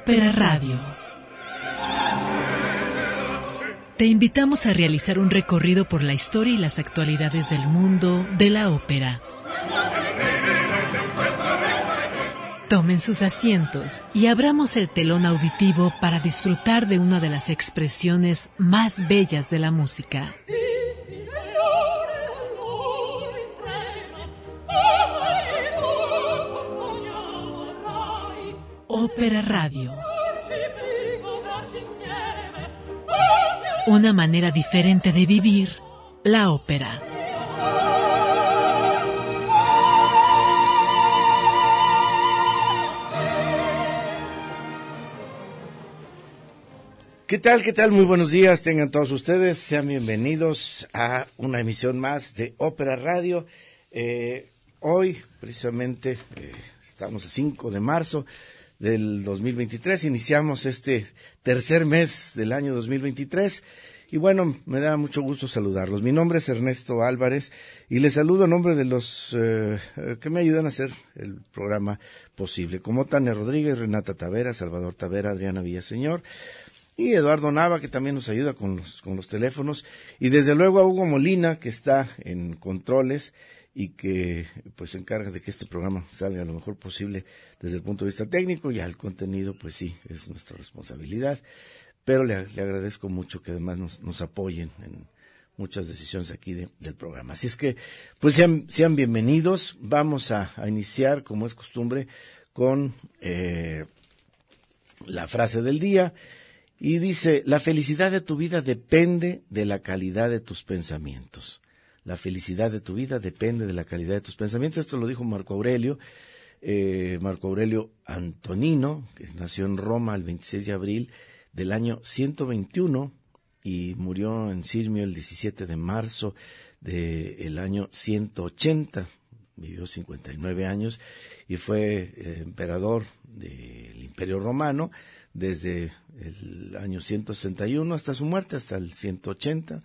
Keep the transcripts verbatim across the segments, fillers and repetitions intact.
Ópera Radio. Te invitamos a realizar un recorrido por la historia y las actualidades del mundo de la ópera. Tomen sus asientos y abramos el telón auditivo para disfrutar de una de las expresiones más bellas de la música. Ópera Radio. Una manera diferente de vivir la ópera. ¿Qué tal? ¿Qué tal? Muy buenos días, tengan todos ustedes, sean bienvenidos a una emisión más de Ópera Radio. Eh, hoy, precisamente, eh, estamos a cinco de marzo del dos mil veintitrés, iniciamos este tercer mes del año dos mil veintitrés y bueno, me da mucho gusto saludarlos. Mi nombre es Ernesto Álvarez y les saludo a nombre de los eh, que me ayudan a hacer el programa posible, como Tania Rodríguez, Renata Tavera, Salvador Tavera, Adriana Villaseñor y Eduardo Nava, que también nos ayuda con los, con los teléfonos, y desde luego a Hugo Molina, que está en controles y que pues se encarga de que este programa salga lo mejor posible desde el punto de vista técnico. Ya el contenido, pues sí, es nuestra responsabilidad, pero le, le agradezco mucho que además nos, nos apoyen en muchas decisiones aquí de, del programa. Así es que, pues sean, sean bienvenidos. Vamos a, a iniciar, como es costumbre, con eh, la frase del día. Y dice: la felicidad de tu vida depende de la calidad de tus pensamientos. La felicidad de tu vida depende de la calidad de tus pensamientos. Esto lo dijo Marco Aurelio, eh, Marco Aurelio Antonino, que nació en Roma el veintiséis de abril del año ciento veintiuno y murió en Sirmio el diecisiete de marzo del año ciento ochenta. Vivió cincuenta y nueve años y fue eh, emperador del Imperio Romano desde el año ciento sesenta y uno hasta su muerte, hasta el ciento ochenta,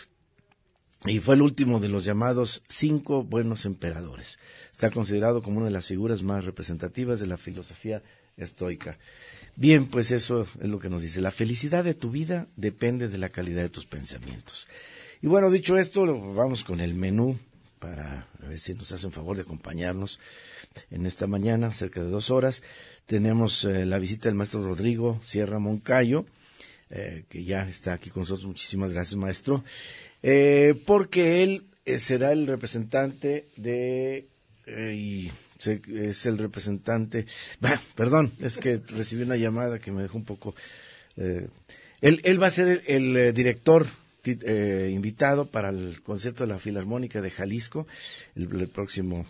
y fue el último de los llamados cinco buenos emperadores. Está considerado como una de las figuras más representativas de la filosofía estoica. Bien, pues eso es lo que nos dice: la felicidad de tu vida depende de la calidad de tus pensamientos. Y bueno, dicho esto, vamos con el menú para ver si nos hacen favor de acompañarnos en esta mañana, cerca de dos horas. Tenemos eh, la visita del maestro Rodrigo Sierra Moncayo, eh, que ya está aquí con nosotros. Muchísimas gracias, maestro, eh, porque él eh, será el representante de... Eh, y se, es el representante... Bah, perdón, es que recibí una llamada que me dejó un poco... Eh, él, él va a ser el, el eh, director eh, invitado para el concierto de la Filarmónica de Jalisco el, el próximo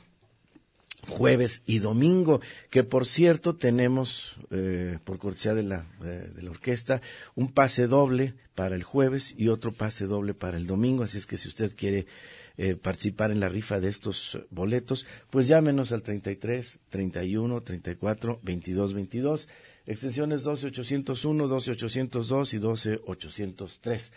jueves y domingo, que por cierto tenemos, eh, por cortesía de la, eh, de la orquesta, un pase doble para el jueves y otro pase doble para el domingo. Así es que si usted quiere eh, participar en la rifa de estos boletos, pues llámenos al treinta y tres, treinta y uno, treinta y cuatro, veintidós, veintidós, extensiones doce ochocientos uno, doce ochocientos dos y doce ochocientos tres.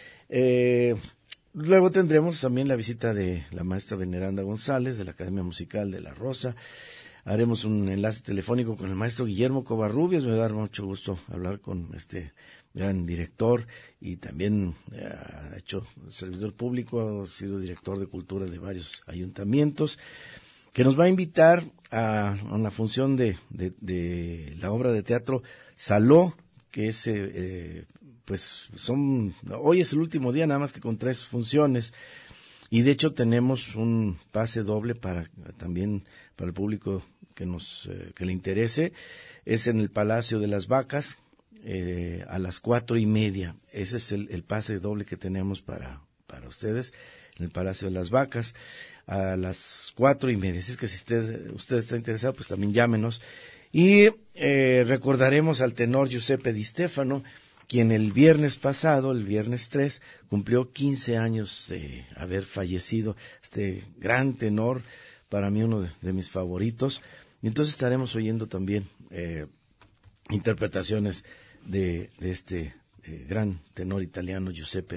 Eh, Luego tendremos también la visita de la maestra Veneranda González de la Academia Musical de La Rosa. Haremos un enlace telefónico con el maestro Guillermo Covarrubias. Me va a dar mucho gusto hablar con este gran director y también eh, ha hecho servidor público, ha sido director de cultura de varios ayuntamientos, que nos va a invitar a, a una función de, de, de la obra de teatro Saló, que es... Eh, pues son, hoy es el último día, nada más que con tres funciones, y de hecho tenemos un pase doble para también para el público que nos eh, que le interese. Es en el Palacio de las Vacas eh, a las cuatro y media. Ese es el, el pase doble que tenemos para para ustedes en el Palacio de las Vacas a las cuatro y media. Así es que si usted usted está interesado, pues también llámenos. Y eh, recordaremos al tenor Giuseppe Di Stefano, quien el viernes pasado, el viernes tres, cumplió quince años de haber fallecido. Este gran tenor, para mí uno de, de mis favoritos. Y entonces estaremos oyendo también eh, interpretaciones de, de este eh, gran tenor italiano, Giuseppe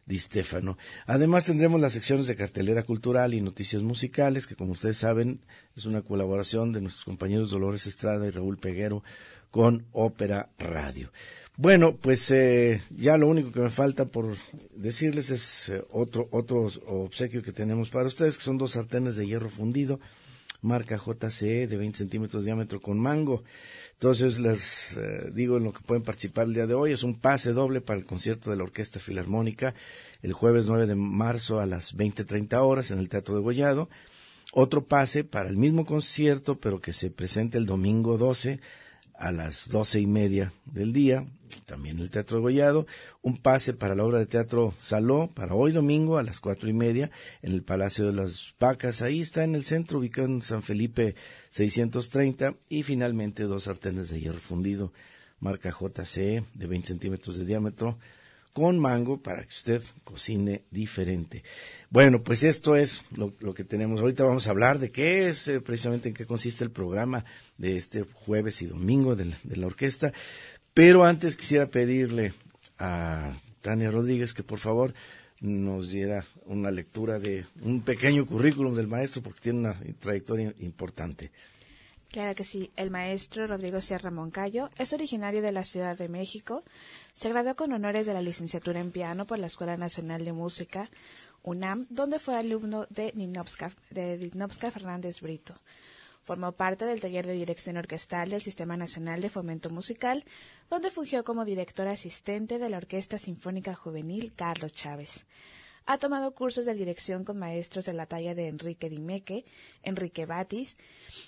Di Stéfano. Además tendremos las secciones de cartelera cultural y noticias musicales, que como ustedes saben es una colaboración de nuestros compañeros Dolores Estrada y Raúl Peguero con Ópera Radio. Bueno, pues eh, ya lo único que me falta por decirles es eh, otro otro obsequio que tenemos para ustedes, que son dos sartenes de hierro fundido, marca J C E de veinte centímetros de diámetro con mango. Entonces les eh, digo en lo que pueden participar el día de hoy. Es un pase doble para el concierto de la Orquesta Filarmónica el jueves nueve de marzo a las veinte treinta horas en el Teatro Degollado. Otro pase para el mismo concierto, pero que se presente el domingo doce a las doce y media del día, también el Teatro Degollado. Un pase para la obra de teatro Saló para hoy domingo a las cuatro y media en el Palacio de las Vacas. Ahí está en el centro, ubicado en San Felipe seiscientos treinta. Y finalmente dos sartenes de hierro fundido, marca J C E de veinte centímetros de diámetro con mango para que usted cocine diferente. Bueno, pues esto es lo, lo que tenemos. Ahorita vamos a hablar de qué es, eh, precisamente en qué consiste el programa de este jueves y domingo de la, de la orquesta. Pero antes quisiera pedirle a Tania Rodríguez que por favor nos diera una lectura de un pequeño currículum del maestro, porque tiene una trayectoria importante. Claro que sí. El maestro Rodrigo Sierra Moncayo es originario de la Ciudad de México. Se graduó con honores de la licenciatura en piano por la Escuela Nacional de Música, UNAM, donde fue alumno de Nipnovska, de Nipnovska Fernández Brito. Formó parte del taller de dirección orquestal del Sistema Nacional de Fomento Musical, donde fungió como director asistente de la Orquesta Sinfónica Juvenil Carlos Chávez. Ha tomado cursos de dirección con maestros de la talla de Enrique Dimeque, Enrique Batis,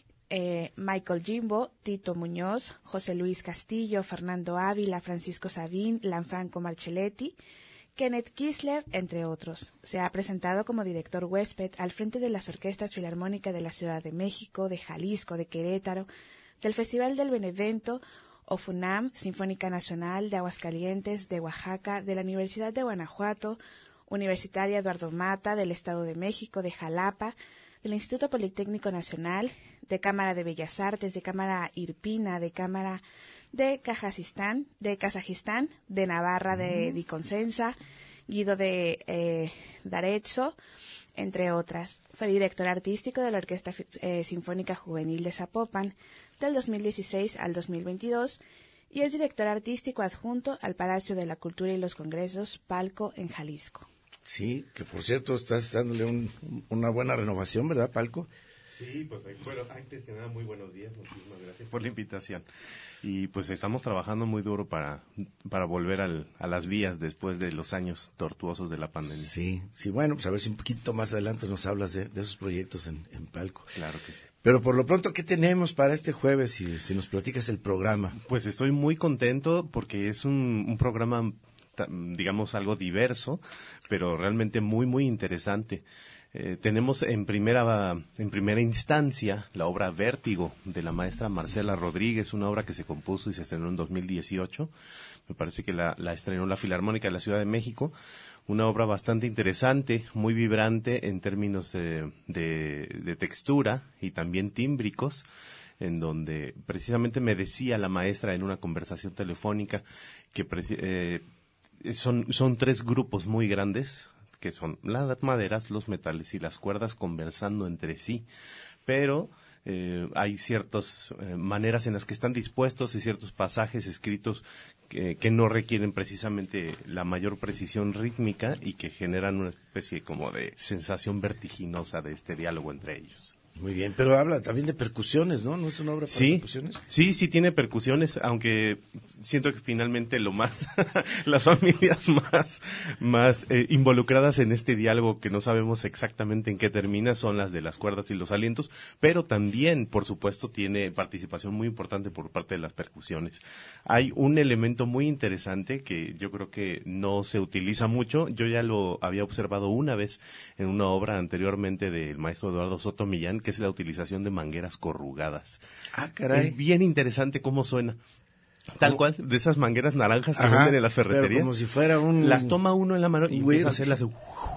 Eh, Michael Jimbo, Tito Muñoz, José Luis Castillo, Fernando Ávila, Francisco Sabín, Lanfranco Marcelletti, Kenneth Kisler, entre otros. Se ha presentado como director huésped al frente de las orquestas filarmónicas de la Ciudad de México, de Jalisco, de Querétaro, del Festival del Benevento, OFUNAM, Sinfónica Nacional de Aguascalientes, de Oaxaca, de la Universidad de Guanajuato, Universitaria Eduardo Mata, del Estado de México, de Jalapa, del Instituto Politécnico Nacional, de Cámara de Bellas Artes, de Cámara Irpina, de Cámara de Kazajistán, de Kazajistán, de Navarra, de Diconcenza, Guido de eh, D'Arezzo, entre otras. Fue director artístico de la Orquesta eh, Sinfónica Juvenil de Zapopan del dos mil dieciséis al dos mil veintidós y es director artístico adjunto al Palacio de la Cultura y los Congresos, Palco, en Jalisco. Sí, que por cierto estás dándole un, una buena renovación, ¿verdad, Palco? Sí, pues bueno, antes que nada, muy buenos días, muchísimas gracias por la invitación. Y pues estamos trabajando muy duro para, para volver al, a las vías después de los años tortuosos de la pandemia. Sí, sí, bueno, pues a ver si un poquito más adelante nos hablas de, de esos proyectos en, en Palco. Claro que sí. Pero por lo pronto, ¿qué tenemos para este jueves? Si, si nos platicas el programa. Pues estoy muy contento porque es un, un programa, digamos, algo diverso, pero realmente muy, muy interesante. Eh, tenemos en primera en primera instancia la obra Vértigo de la maestra Marcela Rodríguez, una obra que se compuso y se estrenó en dos mil dieciocho. Me parece que la, la estrenó la Filarmónica de la Ciudad de México. Una obra bastante interesante, muy vibrante en términos de, de, de textura y también tímbricos, en donde precisamente me decía la maestra en una conversación telefónica que eh, son, son tres grupos muy grandes, que son las maderas, los metales y las cuerdas conversando entre sí, pero eh, hay ciertas eh, maneras en las que están dispuestos y ciertos pasajes escritos que, que no requieren precisamente la mayor precisión rítmica y que generan una especie como de sensación vertiginosa de este diálogo entre ellos. Muy bien, pero habla también de percusiones, ¿no? ¿No es una obra para sí, percusiones? Sí, sí tiene percusiones, aunque siento que finalmente lo más, las familias más, más eh, involucradas en este diálogo que no sabemos exactamente en qué termina son las de las cuerdas y los alientos, pero también, por supuesto, tiene participación muy importante por parte de las percusiones. Hay un elemento muy interesante que yo creo que no se utiliza mucho, yo ya lo había observado una vez en una obra anteriormente del maestro Eduardo Soto Millán, que es la utilización de mangueras corrugadas. Ah, caray. Es bien interesante cómo suena. Tal ¿Cómo? cual, de esas mangueras naranjas que Ajá, venden en las ferreterías. pero como si fuera un... Las toma uno en la mano y Güey, empieza a hacerlas...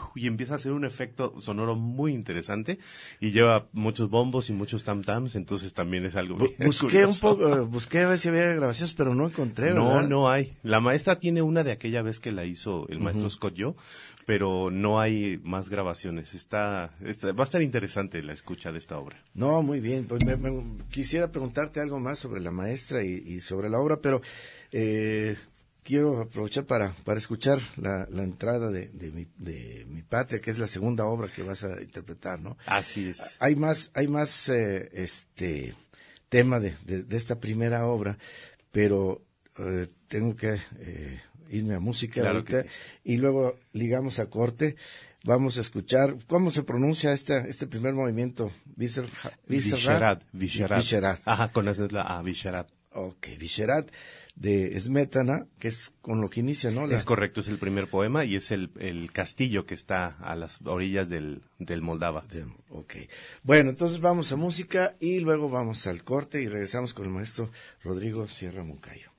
y empieza a hacer un efecto sonoro muy interesante y lleva muchos bombos y muchos tam tams, entonces también es algo bien Busqué un curioso. poco, busqué a ver si había grabaciones, pero no encontré, No, ¿verdad? no hay. La maestra tiene una de aquella vez que la hizo el maestro uh-huh. Scott Yo, pero no hay más grabaciones. Está, está, va a estar interesante la escucha de esta obra. No, muy bien. Pues me, me quisiera preguntarte algo más sobre la maestra y, y sobre la obra, pero eh, quiero aprovechar para, para escuchar la, la entrada de, de, mi, de Mi Patria, que es la segunda obra que vas a interpretar, ¿no? Así es. Hay más, hay más eh, este tema de, de, de esta primera obra, pero eh, tengo que eh, irme a música claro ahorita sí. y luego ligamos a corte. Vamos a escuchar, ¿cómo se pronuncia esta, este primer movimiento? Visherat. Visherat. Visherat. Ajá, con esa es la A, Visherat. Ok, Visherat de Smetana, que es con lo que inicia, ¿no? La... Es correcto, es el primer poema y es el, el castillo que está a las orillas del, del Moldava. De, ok. Bueno, entonces vamos a música y luego vamos al corte y regresamos con el maestro Rodrigo Sierra Moncayo.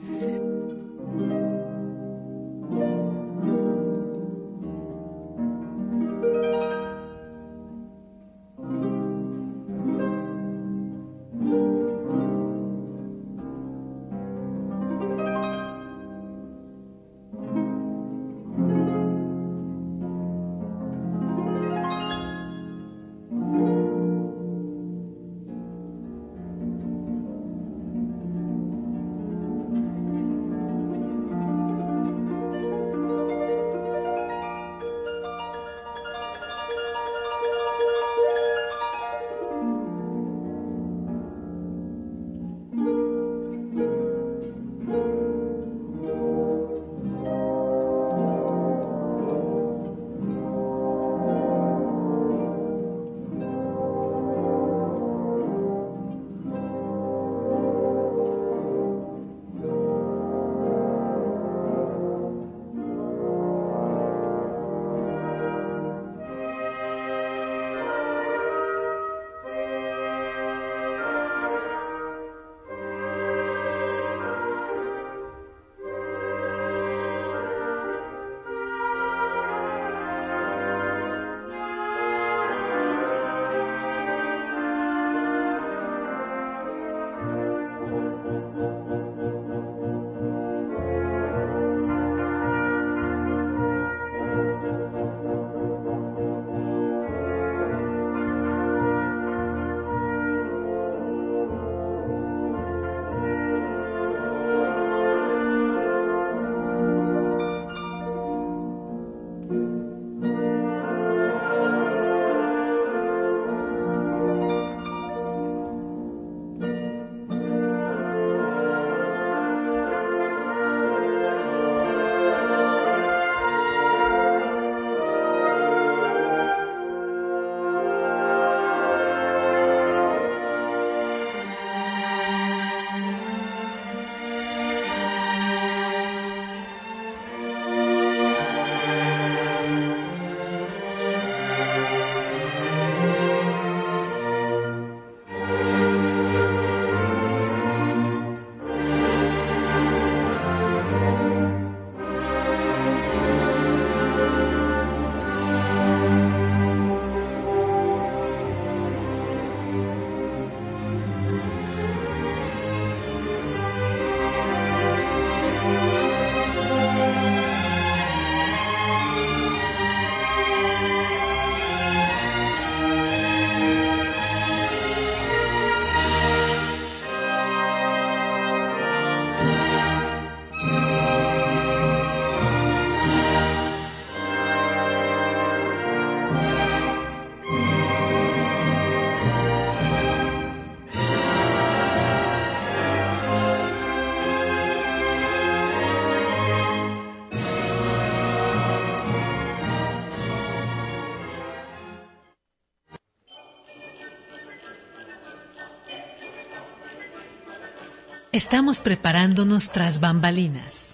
Estamos preparándonos tras bambalinas.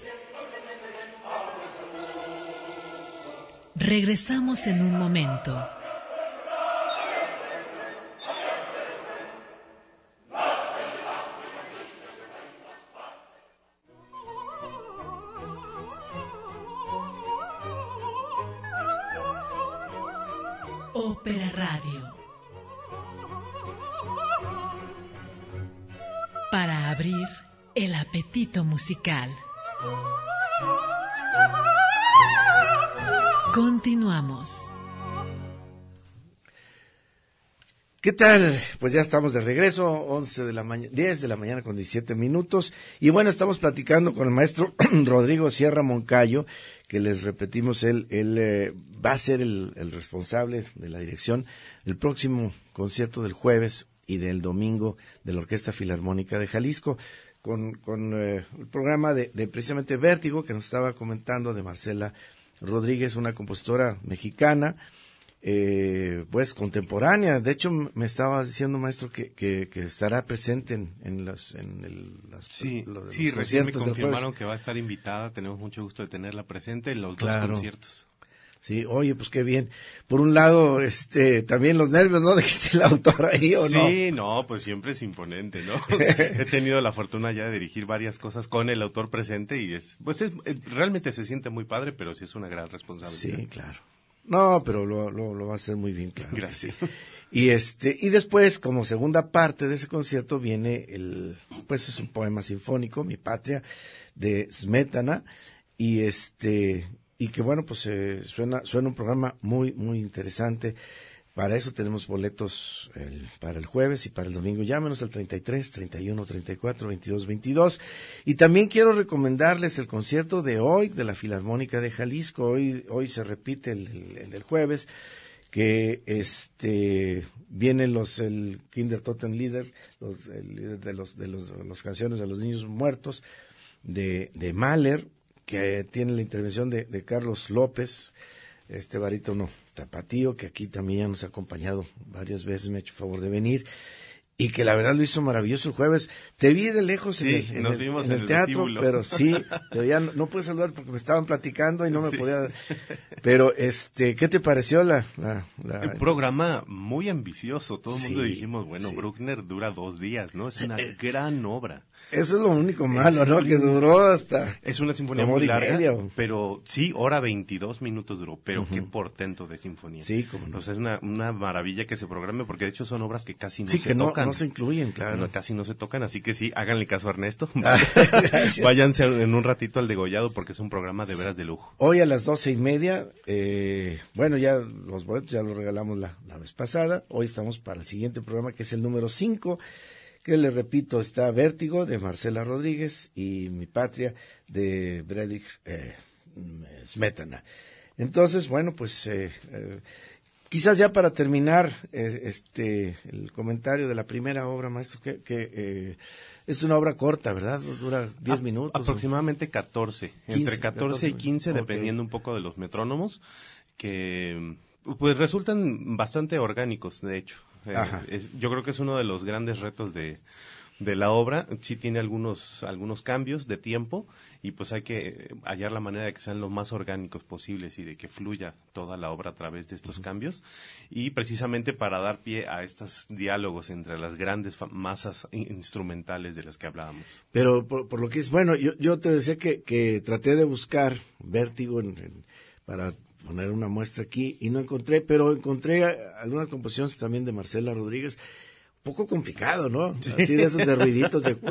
Regresamos en un momento. Ópera Radio. Para abrir el apetito musical. Continuamos. ¿Qué tal? Pues ya estamos de regreso, once de la mañana, diez de la mañana con diecisiete minutos. Y bueno, estamos platicando con el maestro Rodrigo Sierra Moncayo, que les repetimos, él, él eh, va a ser el, el responsable de la dirección del próximo concierto del jueves y del domingo de la Orquesta Filarmónica de Jalisco, con, con eh, el programa de, de precisamente Vértigo, que nos estaba comentando, de Marcela Rodríguez, una compositora mexicana, eh, pues contemporánea. De hecho, me estaba diciendo, maestro, que, que, que estará presente en, en las, en el, las, sí, los, sí, los recién me conciertos del confirmaron jueves. que va a estar invitada. Tenemos mucho gusto de tenerla presente en los Claro. dos conciertos. Sí, oye, pues qué bien. Por un lado, este, también los nervios, ¿no? De que esté el autor ahí, ¿o no? Sí, no, pues siempre es imponente, ¿no? He tenido la fortuna ya de dirigir varias cosas con el autor presente y es, pues es, es- realmente se siente muy padre, pero sí es una gran responsabilidad. Sí, claro. No, pero lo, lo, lo va a hacer muy bien, claro. Gracias. Y este, y después, como segunda parte de ese concierto, viene el, pues es un poema sinfónico, Mi Patria, de Smetana, y este, y que bueno, pues eh, suena, suena un programa muy, muy interesante. Para eso tenemos boletos el, para el jueves y para el domingo. Llámenos al treinta y tres, treinta y uno, treinta y cuatro, veintidós, veintidós. Y también quiero recomendarles el concierto de hoy de la Filarmónica de Jalisco. Hoy, hoy se repite el, el, el del jueves, que este vienen los el Kindertotenlieder, los el líder de los de los, los canciones de los niños muertos de de Mahler, que tiene la intervención de, de Carlos López, este barítono tapatío, que aquí también ya nos ha acompañado varias veces, me ha hecho favor de venir, y que la verdad lo hizo maravilloso el jueves. Te vi de lejos Sí, en el, en nos el- vimos en en el el teatro, vestíbulo. pero sí, pero ya no, no pude saludar porque me estaban platicando y no me Sí. podía. Pero, este, ¿qué te pareció la, la, la- Un programa muy ambicioso. Todo el mundo Sí, dijimos, bueno, sí. Bruckner dura dos días, ¿no? Es una gran obra. Eso es lo único malo, ¿no? Que duró hasta... Es una sinfonía Como muy hora y larga, media, o- pero sí, hora veintidós minutos duró, pero qué portento de sinfonía. Sí, cómo no. O sea, es una, una maravilla que se programe, porque de hecho son obras que casi no Sí, se que no, tocan. no se incluyen, claro. No, casi no se tocan, así que sí, háganle caso a Ernesto. Ah, gracias. Váyanse en un ratito al degollado porque es un programa de veras de lujo. Hoy a las doce y media, eh, bueno, ya los boletos ya los regalamos la, la vez pasada. Hoy estamos para el siguiente programa, que es el número cinco, que les repito, está Vértigo, de Marcela Rodríguez, y Mi Patria, de Bredich eh, Smetana. Entonces, bueno, pues eh, eh, quizás ya para terminar eh, este el comentario de la primera obra, maestro, que, que eh, es una obra corta, ¿verdad? Dura diez A- minutos. Aproximadamente catorce, entre quince, catorce y quince, ok. dependiendo un poco de los metrónomos, que pues resultan bastante orgánicos, de hecho. Eh, Ajá. es- yo creo que es uno de los grandes retos de, de la obra. Sí tiene algunos, algunos cambios de tiempo y pues hay que hallar la manera de que sean lo más orgánicos posibles y de que fluya toda la obra a través de estos cambios. Y precisamente para dar pie a estos diálogos entre las grandes fa- masas in- instrumentales de las que hablábamos. Pero por, por lo que es, bueno, yo, yo te decía que, que traté de buscar Vértigo en- en- para poner una muestra aquí y no encontré, pero encontré a- algunas composiciones también de Marcela Rodríguez, un poco complicado, ¿no? Así de esos de ruiditos de...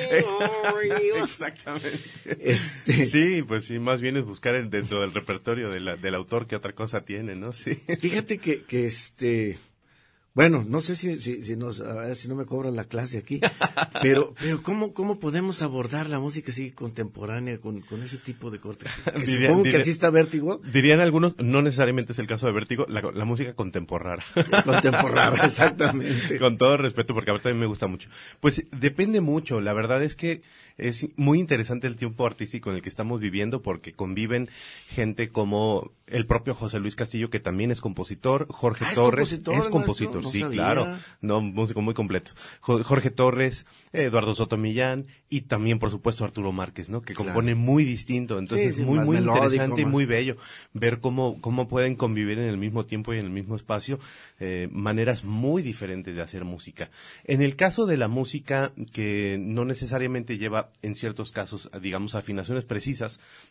Exactamente. Este, Sí, pues sí, más bien es buscar el- dentro del repertorio de la- del autor qué otra cosa tiene, ¿no? Sí. Fíjate que, que este... Bueno, no sé si, si, si, nos, a ver si no me cobran la clase aquí, pero, pero ¿cómo, cómo podemos abordar la música así contemporánea con, con ese tipo de corte? Que Diría- supongo que diría- así está Vértigo, Dirían algunos, no necesariamente es el caso de Vértigo, la, la música contemporánea. contemporánea, exactamente. Con todo respeto, porque a mí también me gusta mucho. Pues depende mucho. La verdad es que es muy interesante el tiempo artístico en el que estamos viviendo, porque conviven gente como el propio José Luis Castillo, que también es compositor, Jorge Ah, ¿es Torres. compositor, es maestro? compositor, No sí, sabía. claro. No, músico muy completo. Jo- Jorge Torres, Eduardo Soto Millán y también, por supuesto, Arturo Márquez, ¿no? Que Claro. compone muy distinto. Entonces, Sí, sí, muy, más muy melódico, interesante y más- muy bello ver cómo, cómo pueden convivir en el mismo tiempo y en el mismo espacio eh, maneras muy diferentes de hacer música. En el caso de la música, que no necesariamente lleva, en ciertos casos, digamos, afinaciones precisas,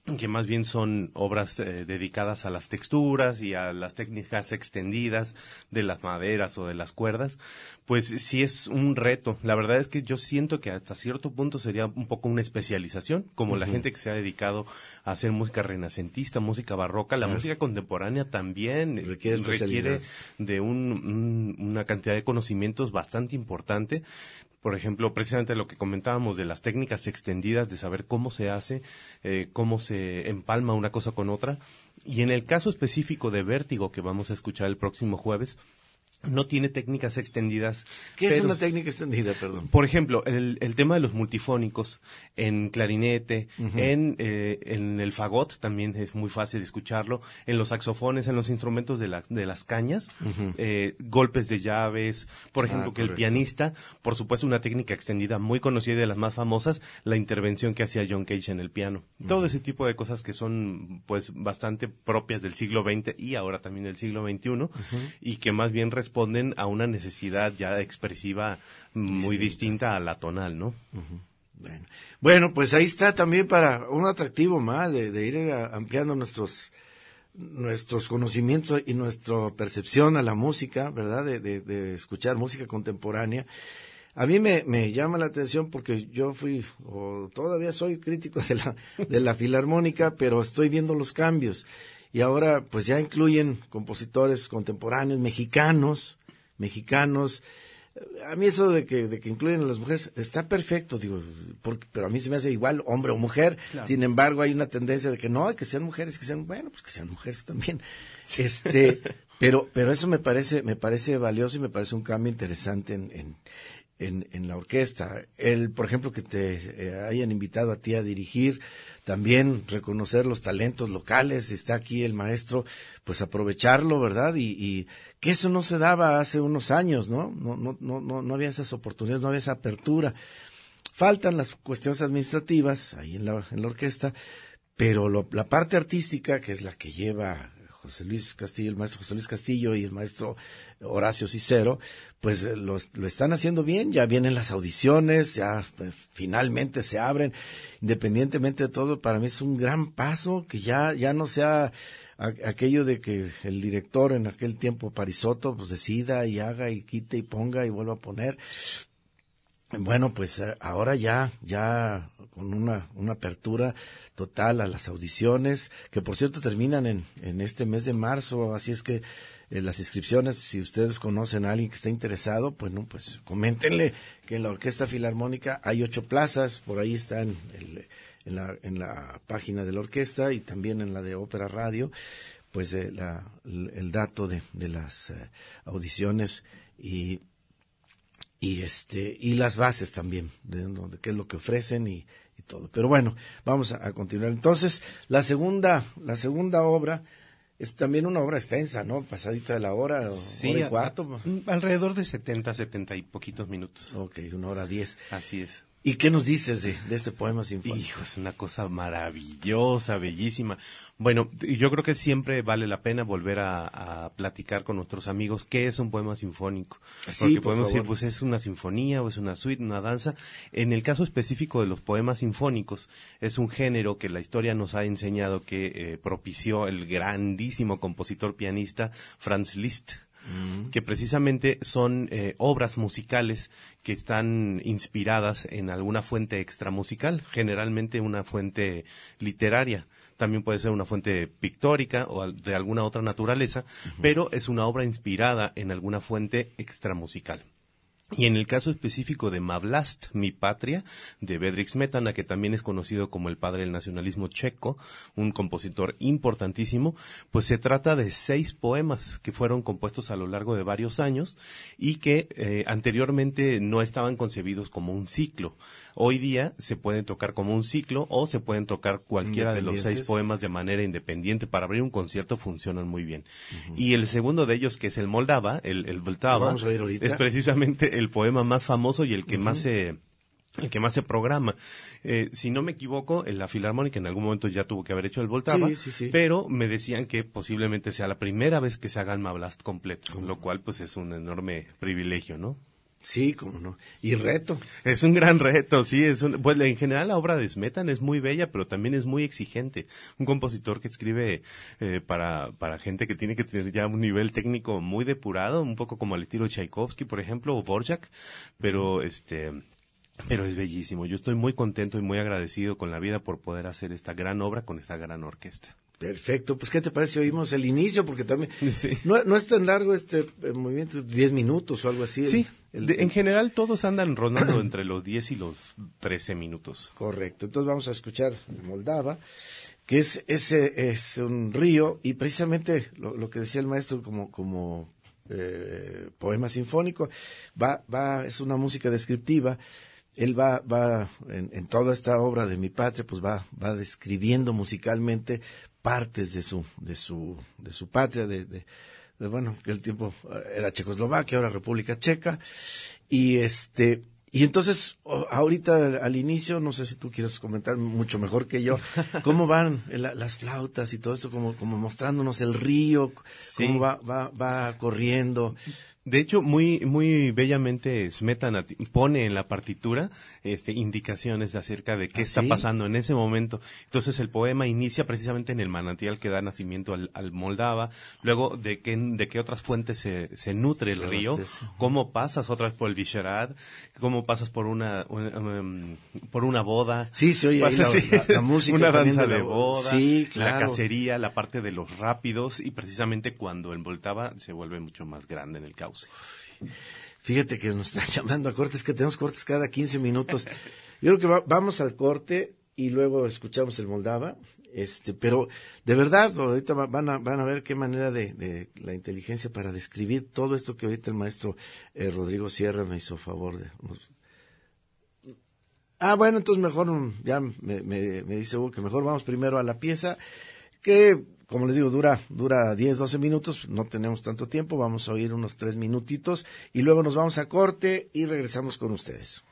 que más bien son obras eh, dedicadas a las texturas y a las técnicas extendidas de las maderas o de las cuerdas, pues sí es un reto. La verdad es que yo siento que hasta cierto punto sería un poco una especialización, como uh-huh. la gente que se ha dedicado a hacer música renacentista, música barroca. La uh-huh. música contemporánea también requiere, requiere de un, un, una cantidad de conocimientos bastante importante. Por ejemplo, precisamente lo que comentábamos de las técnicas extendidas, de saber cómo se hace, eh, cómo se empalma una cosa con otra. Y en el caso específico de Vértigo, que vamos a escuchar el próximo jueves, no tiene técnicas extendidas. ¿Qué es una técnica extendida, perdón? Por ejemplo, el, el tema de los multifónicos, en clarinete, uh-huh. en, eh, en el fagot también es muy fácil de escucharlo, en los saxofones, en los instrumentos de, la, de las cañas, uh-huh. eh, golpes de llaves, por ejemplo, ah, que correcto. El pianista, por supuesto, una técnica extendida muy conocida y de las más famosas, la intervención que hacía John Cage en el piano. Uh-huh. Todo ese tipo de cosas que son, pues, bastante propias del siglo veinte y ahora también del siglo veintiuno, uh-huh. y que más bien responden a una necesidad ya expresiva muy sí. distinta a la tonal, ¿no? Uh-huh. Bueno. bueno, pues ahí está también para un atractivo más de, de ir ampliando nuestros nuestros conocimientos y nuestra percepción a la música, ¿verdad? De, de, de escuchar música contemporánea. A mí me, me llama la atención porque yo fui, o todavía soy crítico de la, de la Filarmónica, pero estoy viendo los cambios. Y ahora, pues ya incluyen compositores contemporáneos, mexicanos, mexicanos. A mí eso de que, de que incluyen a las mujeres está perfecto, digo, porque, pero a mí se me hace igual hombre o mujer. Claro. Sin embargo, hay una tendencia de que no, que sean mujeres, que sean, bueno, pues que sean mujeres también. Este, pero, pero eso me parece, me parece valioso y me parece un cambio interesante en, en, en, en la orquesta. El, por ejemplo, que te eh, hayan invitado a ti a dirigir, también reconocer los talentos locales, está aquí el maestro, pues aprovecharlo, ¿verdad? Y, y que eso no se daba hace unos años, ¿no? No, no, no, no, no había esas oportunidades, no había esa apertura. Faltan las cuestiones administrativas ahí en la, en la orquesta, pero lo, la parte artística, que es la que lleva José Luis Castillo, el maestro José Luis Castillo y el maestro Horacio Cicero, pues lo, lo están haciendo bien, ya vienen las audiciones, ya pues, finalmente se abren, independientemente de todo, para mí es un gran paso, que ya, ya no sea a, aquello de que el director en aquel tiempo, Parisotto, pues decida y haga y quite y ponga y vuelva a poner. Bueno, pues ahora ya, ya con una, una apertura total a las audiciones, que por cierto terminan en, en este mes de marzo, así es que eh, las inscripciones, si ustedes conocen a alguien que esté interesado, pues no, pues coméntenle que en la Orquesta Filarmónica hay ocho plazas, por ahí está en, el, en, la, en la página de la orquesta y también en la de Ópera Radio, pues eh, la, el, el dato de, de las eh, audiciones y y este y las bases también de, de qué es lo que ofrecen y, y todo. Pero bueno, vamos a, a continuar. Entonces, la segunda la segunda obra es también una obra extensa, ¿no? Pasadita de la hora, sí, hora y cuarto. A, alrededor de setenta, setenta y poquitos minutos. Ok, una hora diez. Así es. ¿Y qué nos dices de, de este poema sinfónico? Hijo, es una cosa maravillosa, bellísima. Bueno, yo creo que siempre vale la pena volver a, a platicar con nuestros amigos qué es un poema sinfónico. Sí, porque por podemos favor. decir, pues es una sinfonía o es una suite, una danza. En el caso específico de los poemas sinfónicos, es un género que la historia nos ha enseñado que eh, propició el grandísimo compositor pianista Franz Liszt. Uh-huh. Que precisamente son eh, obras musicales que están inspiradas en alguna fuente extramusical, generalmente una fuente literaria, también puede ser una fuente pictórica o de alguna otra naturaleza, uh-huh. pero es una obra inspirada en alguna fuente extramusical. Y en el caso específico de Má vlast, Mi patria, de Bedřich Smetana, que también es conocido como el padre del nacionalismo checo, un compositor importantísimo, pues se trata de seis poemas que fueron compuestos a lo largo de varios años y que eh, anteriormente no estaban concebidos como un ciclo. Hoy día se pueden tocar como un ciclo o se pueden tocar cualquiera de los seis poemas de manera independiente. Para abrir un concierto funcionan muy bien. Uh-huh. Y el segundo de ellos, que es el Moldava, el, el Vltava, es precisamente el poema más famoso y el que uh-huh. más se el que más se programa. Eh, si no me equivoco, en la Filarmónica en algún momento ya tuvo que haber hecho el Vltava, sí, sí, sí. pero me decían que posiblemente sea la primera vez que se haga el Má vlast completo, uh-huh. lo cual pues es un enorme privilegio, ¿no? Sí, cómo no. Y reto. Es un gran reto, sí. Es un, pues en general la obra de Smetana es muy bella, pero también es muy exigente. Un compositor que escribe eh, para para gente que tiene que tener ya un nivel técnico muy depurado, un poco como al estilo Tchaikovsky, por ejemplo, o Dvorak, pero este... Pero es bellísimo. Yo estoy muy contento y muy agradecido con la vida por poder hacer esta gran obra con esta gran orquesta. Perfecto, pues ¿qué te parece? Oímos el inicio, porque también Sí. no, no es tan largo este eh, movimiento, diez minutos o algo así. Sí, el, el, de, en general todos andan rondando entre los diez y los trece minutos. Correcto, entonces vamos a escuchar Moldava, que es ese es un río, y precisamente lo, lo que decía el maestro como como eh, poema sinfónico, va va es una música descriptiva. Él va, va en, en toda esta obra de Mi Patria, pues va, va describiendo musicalmente partes de su, de su, de su patria, de, de, de bueno, que el tiempo era Checoslovaquia, ahora República Checa, y este, y entonces, ahorita al inicio, no sé si tú quieres comentar mucho mejor que yo, cómo van la, las flautas y todo esto, como, como mostrándonos el río, Sí. cómo va, va, va corriendo. De hecho, muy muy bellamente Smetana pone en la partitura este, indicaciones acerca de qué ¿Ah, está sí? pasando en ese momento. Entonces el poema inicia precisamente en el manantial que da nacimiento al, al Moldava, luego de qué de qué otras fuentes se, se nutre el Se río, abastece. cómo pasas otra vez por el Vyshegrád, cómo pasas por una, una, um, por una boda. Sí, se oye ahí la, Pasas, sí, la- la música una también danza de, de, la- boda, sí, la claro. cacería, la parte de los rápidos y precisamente cuando el Voltava se vuelve mucho más grande en el cauce. Fíjate que nos están llamando a cortes, que tenemos cortes cada quince minutos. Yo creo que va- vamos al corte y luego escuchamos el Moldava. Este, pero de verdad, ahorita va- van a, van a ver qué manera de, de la inteligencia para describir todo esto que ahorita el maestro eh, Rodrigo Sierra me hizo favor de. nos- Ah, bueno, entonces mejor, mm, ya me, me, me dice Hugo que mejor vamos primero a la pieza, que, como les digo, dura, dura diez, doce minutos, no tenemos tanto tiempo, vamos a oír unos tres minutitos, y luego nos vamos a corte y regresamos con ustedes.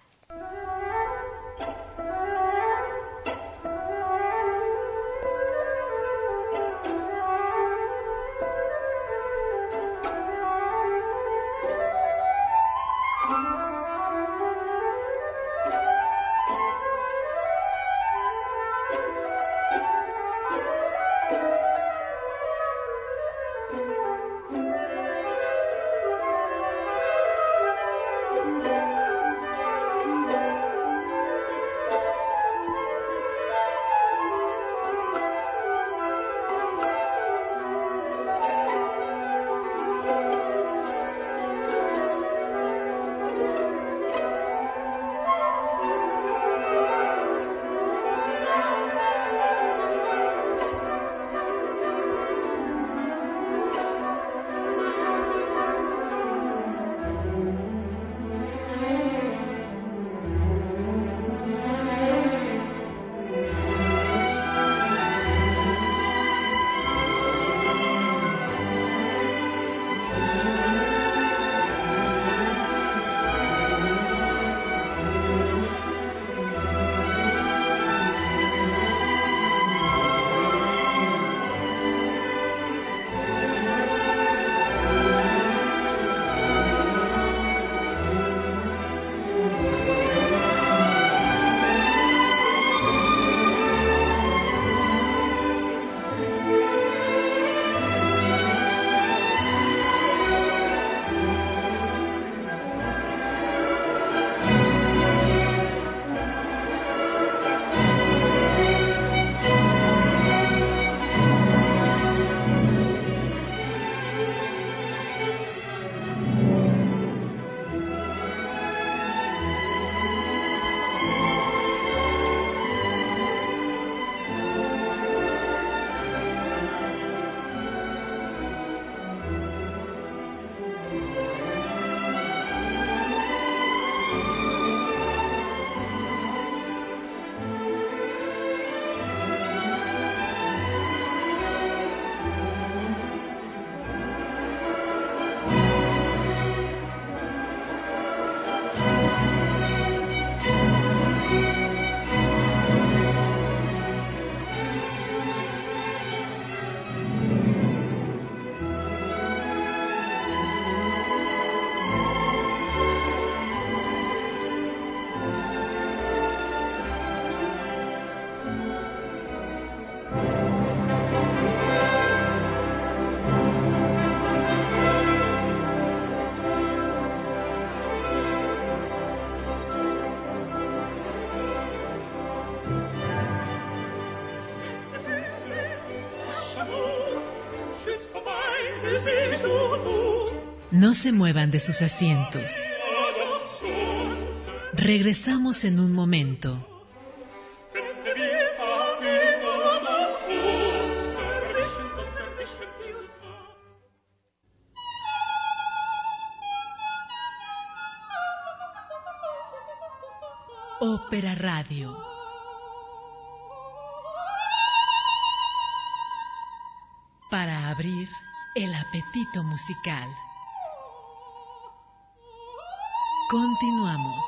No se muevan de sus asientos. Regresamos en un momento. Ópera Radio. Para abrir el apetito musical. Continuamos.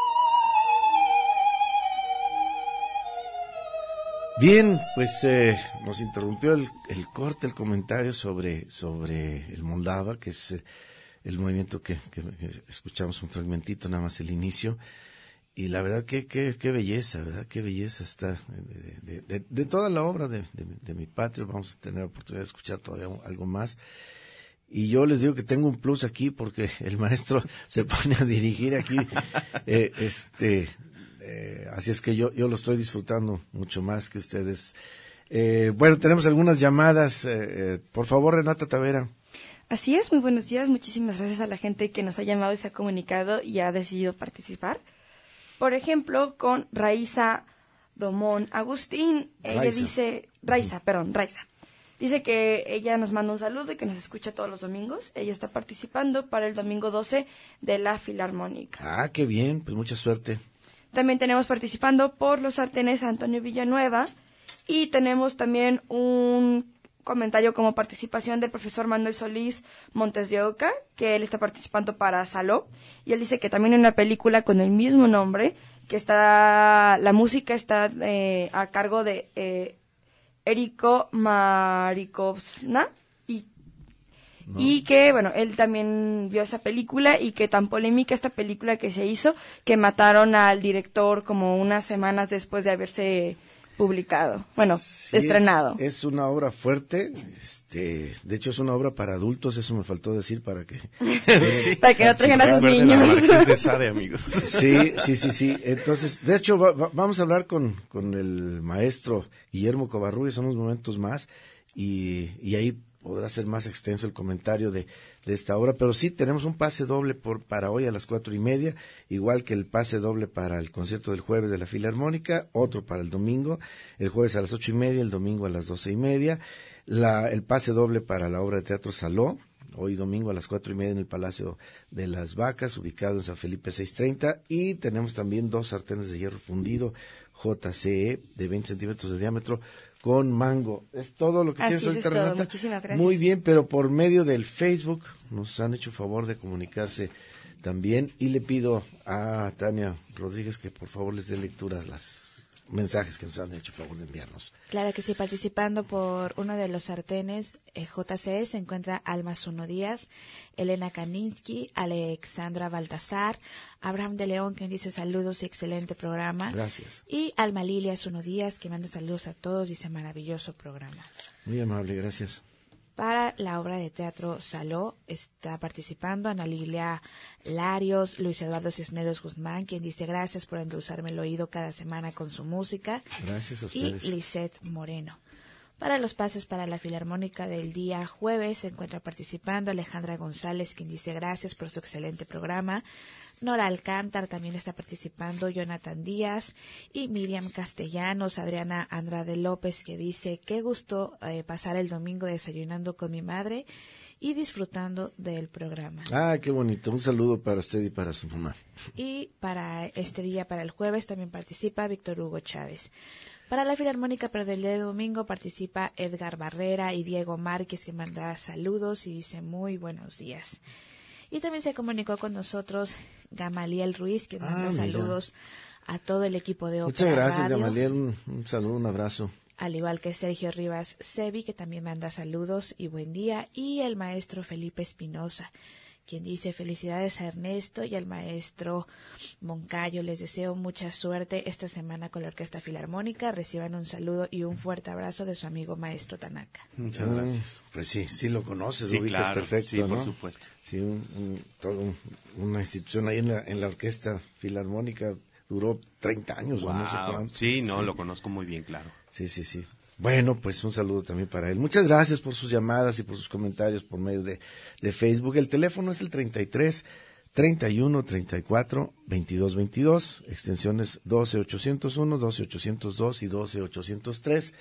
Bien, pues eh, nos interrumpió el, el corte, el comentario sobre, sobre el Moldava, que es eh, el movimiento que, que, que escuchamos un fragmentito, nada más el inicio. Y la verdad, qué, qué, qué belleza, ¿verdad? Qué belleza está de, de, de, de toda la obra de, de, de mi patrio. Vamos a tener oportunidad de escuchar todavía algo más. Y yo les digo que tengo un plus aquí porque el maestro se pone a dirigir aquí. eh, este, eh, así es que yo, yo lo estoy disfrutando mucho más que ustedes. Eh, bueno, tenemos algunas llamadas. Eh, eh, por favor, Renata Tavera. Así es, muy buenos días. Muchísimas gracias a la gente que nos ha llamado y se ha comunicado y ha decidido participar. Por ejemplo, con Raiza Domón Agustín, ella Raiza. dice, Raiza, perdón, Raiza. Dice que ella nos manda un saludo y que nos escucha todos los domingos. Ella está participando para el domingo doce de la Filarmónica. Ah, qué bien, pues mucha suerte. También tenemos participando por los sartenes Antonio Villanueva y tenemos también un comentario como participación del profesor Manuel Solís Montes de Oca, que él está participando para Saló, y él dice que también hay una película con el mismo nombre, que está, la música está eh, a cargo de eh, Érico Marikovsna, y, no. y que, bueno, él también vio esa película, y que tan polémica esta película que se hizo, que mataron al director como unas semanas después de haberse publicado, bueno, sí, estrenado. Es, es una obra fuerte, este, de hecho es una obra para adultos, eso me faltó decir para que sí, para que no traigan a sus niños. De amigos. Sí, sí, sí, sí. Entonces, de hecho va, va, vamos a hablar con, con el maestro Guillermo Covarrubias en unos momentos más y, y ahí podrá ser más extenso el comentario de, de esta obra, pero sí tenemos un pase doble por para hoy a las cuatro y media, igual que el pase doble para el concierto del jueves de la Filarmónica, otro para el domingo, el jueves a las ocho y media, el domingo a las doce y media, la, el pase doble para la obra de teatro Saló, hoy domingo a las cuatro y media en el Palacio de las Vacas, ubicado en San Felipe seiscientos treinta, y tenemos también dos sartenes de hierro fundido, J C E, de veinte centímetros de diámetro, con mango. Es todo lo que Así tienes ahorita, es todo. Renata. Muchísimas gracias. Muy bien, pero por medio del Facebook nos han hecho favor de comunicarse también y le pido a Tania Rodríguez que por favor les dé lectura a los mensajes que nos han hecho favor de enviarnos. Claro que sí, participando por uno de los sartenes eh, J C E se encuentra Alma Zuno Díaz, Elena Kaninsky, Alexandra Baltasar, Abraham de León, quien dice saludos y excelente programa. Gracias. Y Alma Lilia Zuno Díaz, que manda saludos a todos, dice maravilloso programa. Muy amable, gracias. Para la obra de teatro Saló está participando Ana Lilia Larios, Luis Eduardo Cisneros Guzmán, quien dice gracias por endulzarme el oído cada semana con su música. Gracias a ustedes. Y Lisette Moreno. Para los pases para la Filarmónica del día jueves se encuentra participando Alejandra González, quien dice gracias por su excelente programa. Nora Alcántar también está participando, Jonathan Díaz y Miriam Castellanos, Adriana Andrade López, que dice qué gusto eh, pasar el domingo desayunando con mi madre y disfrutando del programa. Ah, qué bonito. Un saludo para usted y para su mamá. Y para este día, para el jueves, también participa Víctor Hugo Chávez. Para la Filarmónica, pero del día de domingo, participa Edgar Barrera y Diego Márquez, que manda saludos y dice muy buenos días. Y también se comunicó con nosotros Gamaliel Ruiz, que manda ah, saludos a todo el equipo de Ópera Muchas gracias, Radio. Gamaliel. Un, un saludo, un abrazo. Al igual que Sergio Rivas Sevi, que también manda saludos y buen día. Y el maestro Felipe Espinosa, quien dice felicidades a Ernesto y al maestro Moncayo. Les deseo mucha suerte esta semana con la Orquesta Filarmónica. Reciban un saludo y un fuerte abrazo de su amigo maestro Tanaka. Muchas gracias. Pues sí, sí lo conoces, sí, lo ubicas claro, perfecto, sí, ¿no? por supuesto. Sí, un, un, todo un, una institución ahí en la, en la Orquesta Filarmónica. Duró treinta años Wow. o no sé cuánto. Sí, no, sí. Lo conozco muy bien, claro. Sí, sí, sí. Bueno, pues un saludo también para él. Muchas gracias por sus llamadas y por sus comentarios por medio de, de Facebook. El teléfono es el treinta y tres, treinta y uno, treinta y cuatro, veintidós, veintidós, extensiones doce ochocientos uno, doce ochocientos dos y doce ochocientos tres.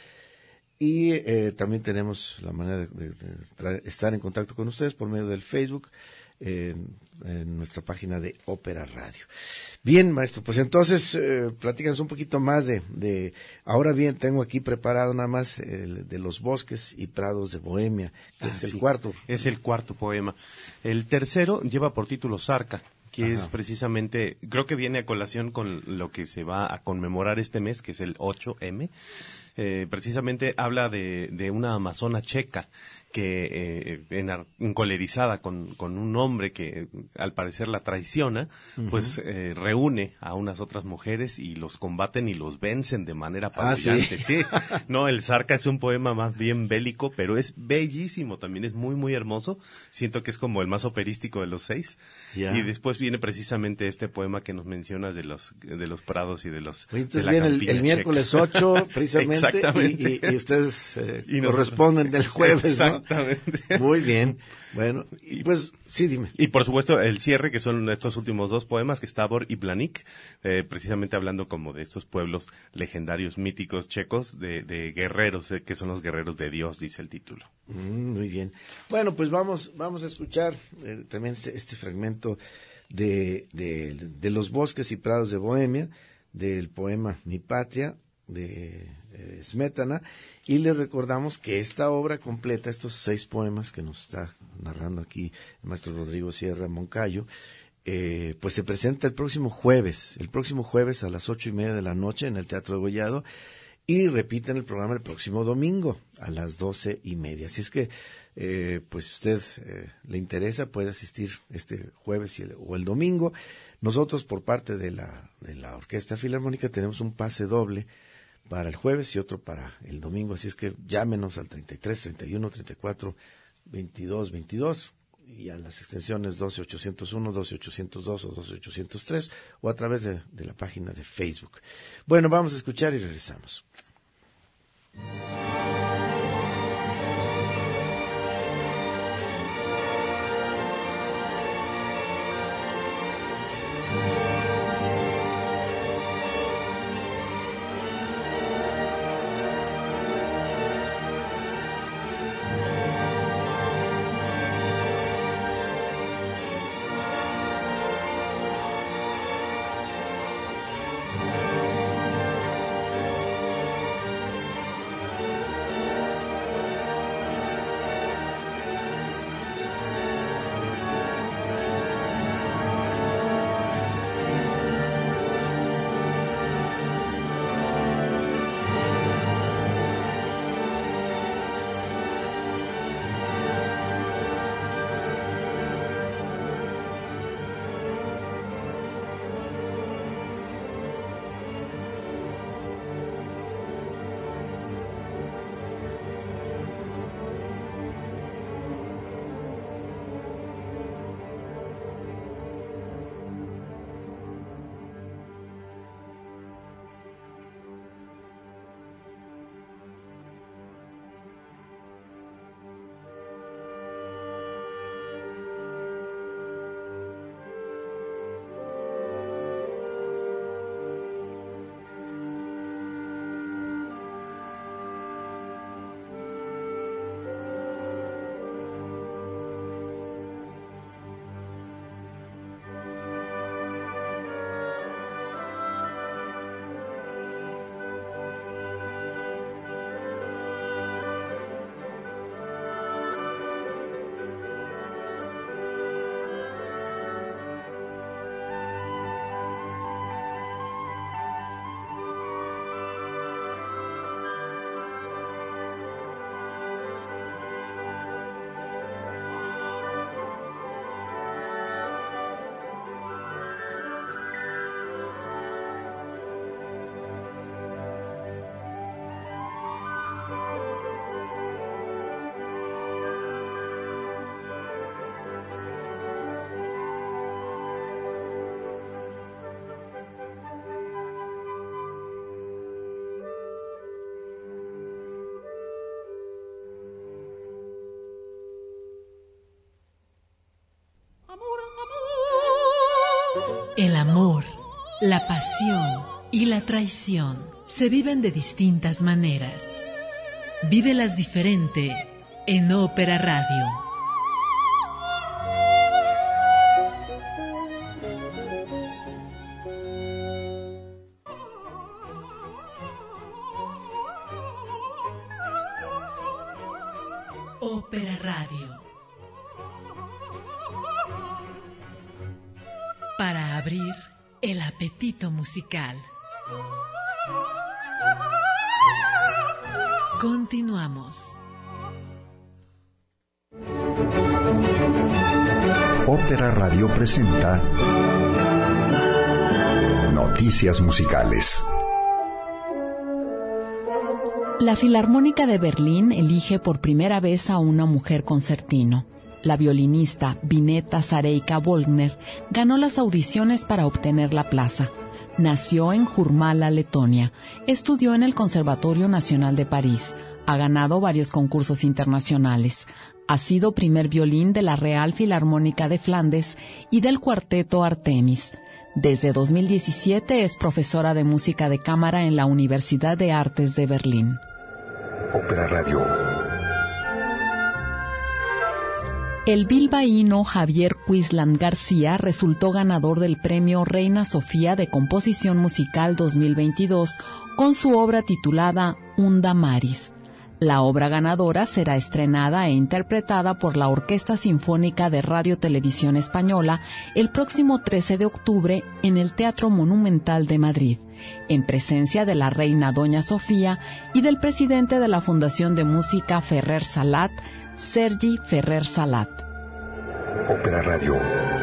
Y eh, también tenemos la manera de, de, de tra- estar en contacto con ustedes por medio del Facebook, eh, en, en nuestra página de Ópera Radio. Bien, maestro, pues entonces eh, platícanos un poquito más de, de, ahora bien, tengo aquí preparado nada más el de los bosques y prados de Bohemia, que Ah, es el sí. cuarto. Es el cuarto poema. El tercero lleva por título Zarca, que Ajá. es precisamente, creo que viene a colación con lo que se va a conmemorar este mes, que es el ocho eme. Eh, precisamente habla de, de una amazona checa que eh, enar- encolerizada con, con un hombre que al parecer la traiciona, uh-huh. pues eh, reúne a unas otras mujeres y los combaten y los vencen de manera apabullante. Ah, ¿sí? Sí, no, el Zarca es un poema más bien bélico, pero es bellísimo, también es muy, muy hermoso. Siento que es como el más operístico de los seis. Yeah. Y después viene precisamente este poema que nos mencionas de los de los prados y de los Oye, entonces de la viene el, campiña el miércoles checa. ocho, precisamente, Exactamente. Y, y, y ustedes eh, Y nosotros- corresponden del jueves, ¿no? Exactamente. Muy bien. Bueno, y pues, sí, dime. Y por supuesto el cierre, que son estos últimos dos poemas, que es Tabor y Blanik, eh, precisamente hablando como de estos pueblos legendarios, míticos checos, de, de guerreros, eh, que son los guerreros de Dios, dice el título. Mm, muy bien. Bueno, pues vamos, vamos a escuchar eh, también este, este fragmento de, de, de los bosques y prados de Bohemia, del poema Mi Patria, de eh, Smetana, y les recordamos que esta obra completa, estos seis poemas que nos está narrando aquí el maestro Rodrigo Sierra Moncayo, eh, pues se presenta el próximo jueves, el próximo jueves a las ocho y media de la noche en el Teatro de Gollado, y repiten el programa el próximo domingo a las doce y media. Así es que, eh, pues si usted eh, le interesa, puede asistir este jueves y el, o el domingo. Nosotros, por parte de la, de la Orquesta Filarmónica, tenemos un pase doble para el jueves y otro para el domingo. Así es que llámenos al treinta y tres, treinta y uno, treinta y cuatro, veintidós, veintidós y a las extensiones doce ochocientos uno, doce ochocientos dos o doce ochocientos tres o a través de, de la página de Facebook. Bueno, vamos a escuchar y regresamos. La pasión y la traición se viven de distintas maneras. Vívelas diferente en Ópera Radio. Ópera Radio. Para abrir el apetito musical. Continuamos. Ópera Radio presenta Noticias Musicales. La Filarmónica de Berlín elige por primera vez a una mujer concertino. La violinista Vineta Zareika-Volkner ganó las audiciones para obtener la plaza. Nació en Jurmala, Letonia. Estudió en el Conservatorio Nacional de París. Ha ganado varios concursos internacionales. Ha sido primer violín de la Real Filarmónica de Flandes y del Cuarteto Artemis. Desde dos mil diecisiete es profesora de música de cámara en la Universidad de Artes de Berlín. Ópera Radio. El bilbaíno Javier Cuisland García resultó ganador del premio Reina Sofía de Composición Musical dos mil veintidós con su obra titulada Unda Maris. La obra ganadora será estrenada e interpretada por la Orquesta Sinfónica de Radio Televisión Española el próximo trece de octubre en el Teatro Monumental de Madrid, en presencia de la reina Doña Sofía y del presidente de la Fundación de Música Ferrer Salat, Sergi Ferrer Salat. Ópera Radio.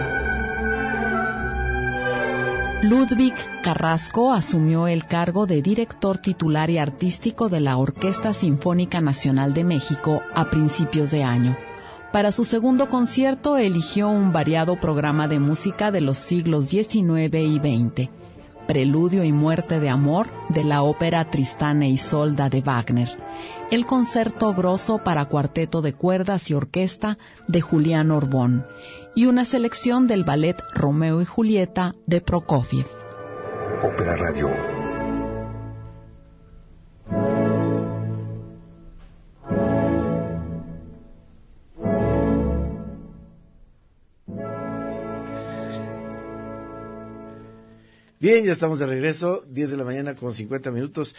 Ludwig Carrasco asumió el cargo de director titular y artístico de la Orquesta Sinfónica Nacional de México a principios de año. Para su segundo concierto eligió un variado programa de música de los siglos diecinueve y veinte. Preludio y Muerte de Amor de la ópera Tristán e Isolda de Wagner, el Concerto Grosso para cuarteto de cuerdas y orquesta de Julián Orbón y una selección del ballet Romeo y Julieta de Prokofiev. Ópera Radio. Bien, ya estamos de regreso, diez de la mañana con cincuenta minutos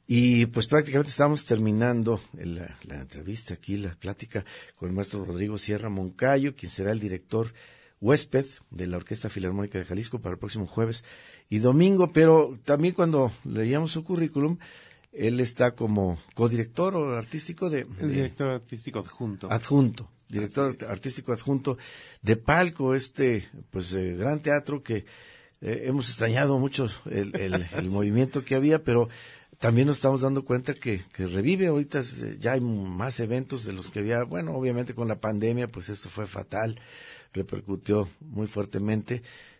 y pues prácticamente estamos terminando la, la entrevista aquí, la plática con el maestro Rodrigo Sierra Moncayo, quien será el director huésped de la Orquesta Filarmónica de Jalisco para el próximo jueves y domingo, pero también cuando leíamos su currículum, él está como codirector o artístico de... El director artístico adjunto. Adjunto, director artístico adjunto de Palco, este pues eh, gran teatro que... Eh, hemos extrañado mucho el, el, el sí. movimiento que había, pero también nos estamos dando cuenta que, que revive. Ahorita ya hay más eventos de los que había. Bueno, obviamente con la pandemia, pues esto fue fatal, repercutió muy fuertemente.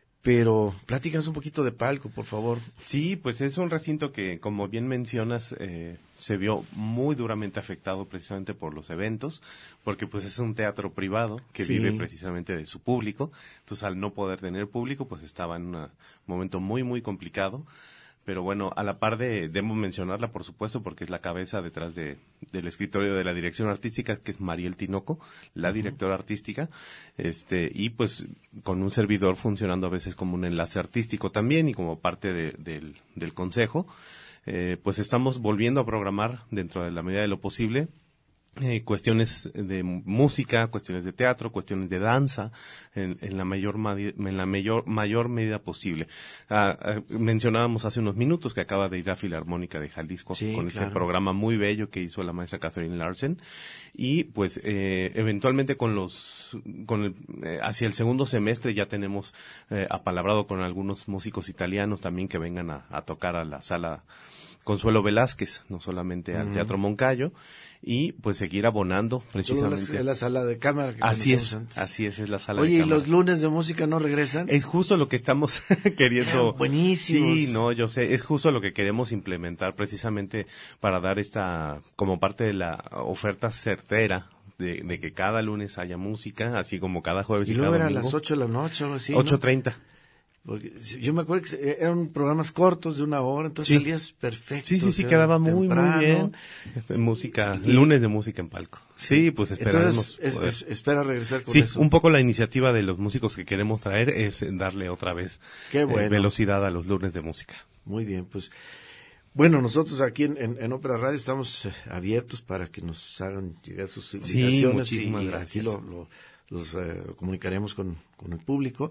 Pero platícanos un poquito de Palco, por favor. Sí, pues es un recinto que, como bien mencionas, eh, se vio muy duramente afectado precisamente por los eventos, porque pues es un teatro privado que sí. vive precisamente de su público. Entonces, al no poder tener público, pues estaba en un momento muy, muy complicado. Pero bueno, a la par de, debemos mencionarla, por supuesto, porque es la cabeza detrás de, del escritorio de la dirección artística, que es Mariel Tinoco, la directora artística, este, y pues con un servidor funcionando a veces como un enlace artístico también y como parte de, del, del consejo, eh, pues estamos volviendo a programar dentro de la medida de lo posible Eh, cuestiones de música, cuestiones de teatro, cuestiones de danza, en, en la mayor en la mayor mayor medida posible. Ah, ah, mencionábamos hace unos minutos que acaba de ir a Filarmónica de Jalisco sí, con claro. este programa muy bello que hizo la maestra Catherine Larsen y pues eh, eventualmente con los con el, eh, hacia el segundo semestre ya tenemos eh, apalabrado con algunos músicos italianos también que vengan a, a tocar a la sala Consuelo Velázquez, no solamente al uh-huh. Teatro Moncayo, y pues seguir abonando precisamente. Es la sala de cámara que así es, antes. Así es, es la sala Oye, de cámara. Oye, ¿y los lunes de música no regresan? Es justo lo que estamos queriendo. Eran buenísimos. Sí, no, yo sé, es justo lo que queremos implementar precisamente para dar esta, como parte de la oferta certera. De, de que cada lunes haya música, así como cada jueves y, y luego cada eran domingo. las ocho de la noche o así, ocho treinta. Porque yo me acuerdo que eran programas cortos de una hora, entonces sí. salías perfecto. Sí, sí, sí, o sea, quedaba muy, temprano. muy bien. Música, Y, lunes de música en palco. Sí, pues esperamos. Entonces, es, es, espera regresar con sí, eso. un poco la iniciativa de los músicos que queremos traer es darle otra vez Qué bueno. eh, velocidad a los lunes de música. Muy bien, pues. Bueno, nosotros aquí en, en, en Ópera Radio estamos eh, abiertos para que nos hagan llegar sus invitaciones. Sí, muchísimas y, y gracias. aquí lo, lo, los eh, comunicaremos con, con el público.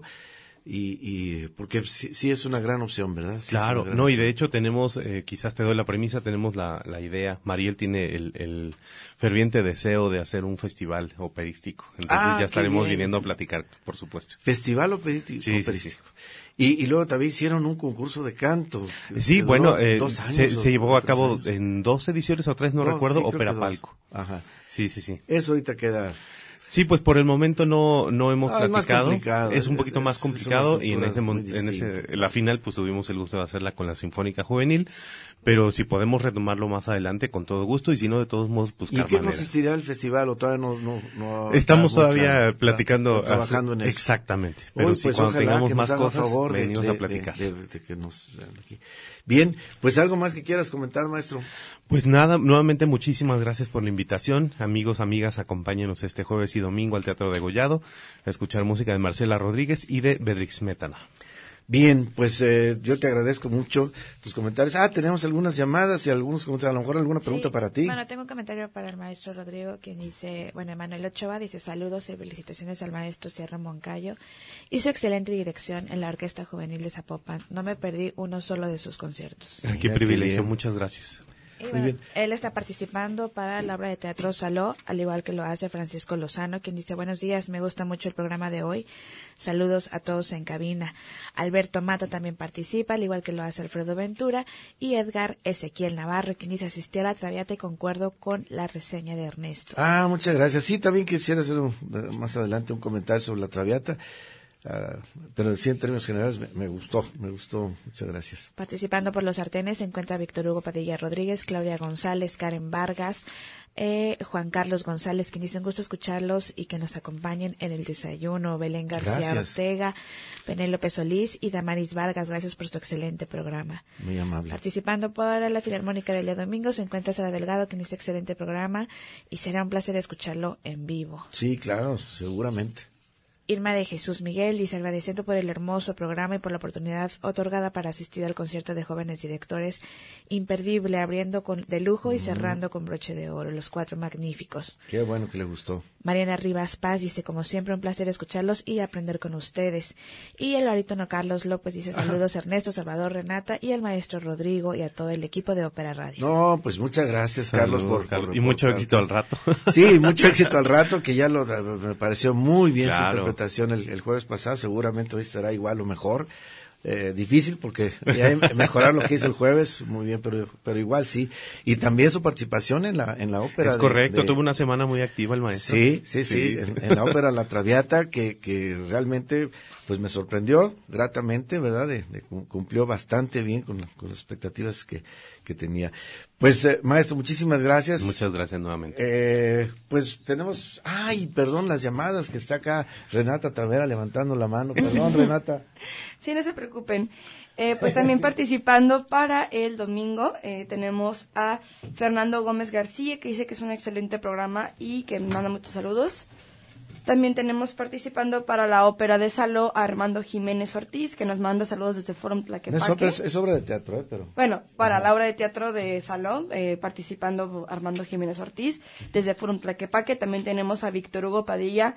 Y, y porque sí, sí es una gran opción, ¿verdad? Sí Claro, gran no, y opción. de hecho tenemos, eh, quizás te doy la premisa, tenemos la, la idea, Mariel tiene el, el ferviente deseo de hacer un festival operístico, entonces Ah, ya qué estaremos bien. viniendo a platicar, por supuesto. Festival operístico. Sí, sí, operístico. Y, y luego también hicieron un concurso de canto. Sí, que bueno, duró eh, dos años, se, o- se llevó o a tres cabo años. en dos ediciones o tres, no Dos, recuerdo, sí, creo Ópera que dos. Palco. Ajá. Sí, sí, sí. Eso ahorita queda. Sí, pues por el momento no no hemos Ah, es más platicado. complicado, Es un es- poquito es- más es una complicado y en estructura ese mon- muy en ese distinta. la final pues tuvimos el gusto de hacerla con la Sinfónica Juvenil, pero si podemos retomarlo más adelante con todo gusto y si no de todos modos ¿Y buscar qué maneras. consistirá el festival? ¿O todavía no, no, no Estamos está muy todavía claro? platicando, Está- está trabajando en eso. Exactamente, pero Uy, sí, pues cuando ojalá tengamos que nos más hagan cosas favor de, venimos de- a de- platicar. de- de que nos vean aquí. Bien, pues algo más que quieras comentar, maestro. Pues nada, nuevamente muchísimas gracias por la invitación. Amigos, amigas, acompáñenos este jueves y domingo al Teatro de Gollado a escuchar música de Marcela Rodríguez y de Bedrich Smetana. Bien, pues eh, yo te agradezco mucho tus comentarios. Ah, tenemos algunas llamadas y algunos comentarios. A lo mejor alguna pregunta Sí, para ti. Bueno, tengo un comentario para el maestro Rodrigo, quien dice, bueno, Emanuel Ochoa dice saludos y felicitaciones al maestro Sierra Moncayo y su excelente dirección en la Orquesta Juvenil de Zapopan. No me perdí uno solo de sus conciertos. Ay, Mira, qué qué privilegio, bien. muchas gracias. Y Muy bueno, bien. él está participando para la obra de teatro Saló, al igual que lo hace Francisco Lozano, quien dice, buenos días, me gusta mucho el programa de hoy. Saludos a todos en cabina. Alberto Mata también participa, al igual que lo hace Alfredo Ventura. Y Edgar Ezequiel Navarro, quien dice, asistí a la Traviata y concuerdo con la reseña de Ernesto. Ah, muchas gracias. Sí, también quisiera hacer un- más adelante un comentario sobre la Traviata. Ah, pero sí, en términos generales, me, me gustó, me gustó. Muchas gracias. Participando por los sartenes se encuentra Víctor Hugo Padilla Rodríguez, Claudia González, Karen Vargas, eh, Juan Carlos González, quien dice un gusto escucharlos y que nos acompañen en el desayuno, Belén García Gracias. Ortega, Penélope Solís y Damaris Vargas, gracias por su excelente programa. Muy amable. Participando por la Filarmónica del día domingo se encuentra Sara Delgado, quien dice excelente programa y será un placer escucharlo en vivo. Sí, claro, seguramente. Irma de Jesús Miguel dice agradeciendo por el hermoso programa y por la oportunidad otorgada para asistir al concierto de jóvenes directores, imperdible, abriendo con de lujo y cerrando con broche de oro, los cuatro magníficos. Qué bueno que le gustó. Mariana Rivas Paz dice como siempre un placer escucharlos y aprender con ustedes. Y el barítono Carlos López dice saludos Ernesto, Salvador, Renata y al maestro Rodrigo y a todo el equipo de Ópera Radio. No, pues muchas gracias, Carlos, Saludos, por, Carlos. por- Y por- mucho por- éxito al rato. Sí, mucho éxito al rato, que ya lo me pareció muy bien su Claro. interpretación el, el jueves pasado, seguramente hoy estará igual o mejor. Eh, difícil porque ya hay mejorar lo que hizo el jueves, muy bien, pero pero igual sí. Y también su participación en la en la ópera. Es de- correcto, de- tuvo una semana muy activa el maestro. Sí, sí, sí, en, en la ópera La Traviata, que, que realmente pues me sorprendió gratamente, ¿verdad? De, de cum- cumplió bastante bien con, la- con las expectativas que, que tenía. Pues, eh, maestro, muchísimas gracias. Muchas gracias nuevamente. Eh, pues tenemos, ay, perdón, las llamadas, que está acá Renata Tavera levantando la mano. Perdón, Renata. Sí, no se preocupen. Eh, pues también participando para el domingo eh, tenemos a Fernando Gómez García, que dice que es un excelente programa y que me manda muchos saludos. También tenemos participando para la ópera de Saló a Armando Jiménez Ortiz, que nos manda saludos desde Forum No es, Tlaquepaque. ópera, es, es obra de teatro, ¿eh? Pero... Bueno, para Ajá. la obra de teatro de Salón, eh, participando Armando Jiménez Ortiz, desde Forum Tlaquepaque. También tenemos a Víctor Hugo Padilla,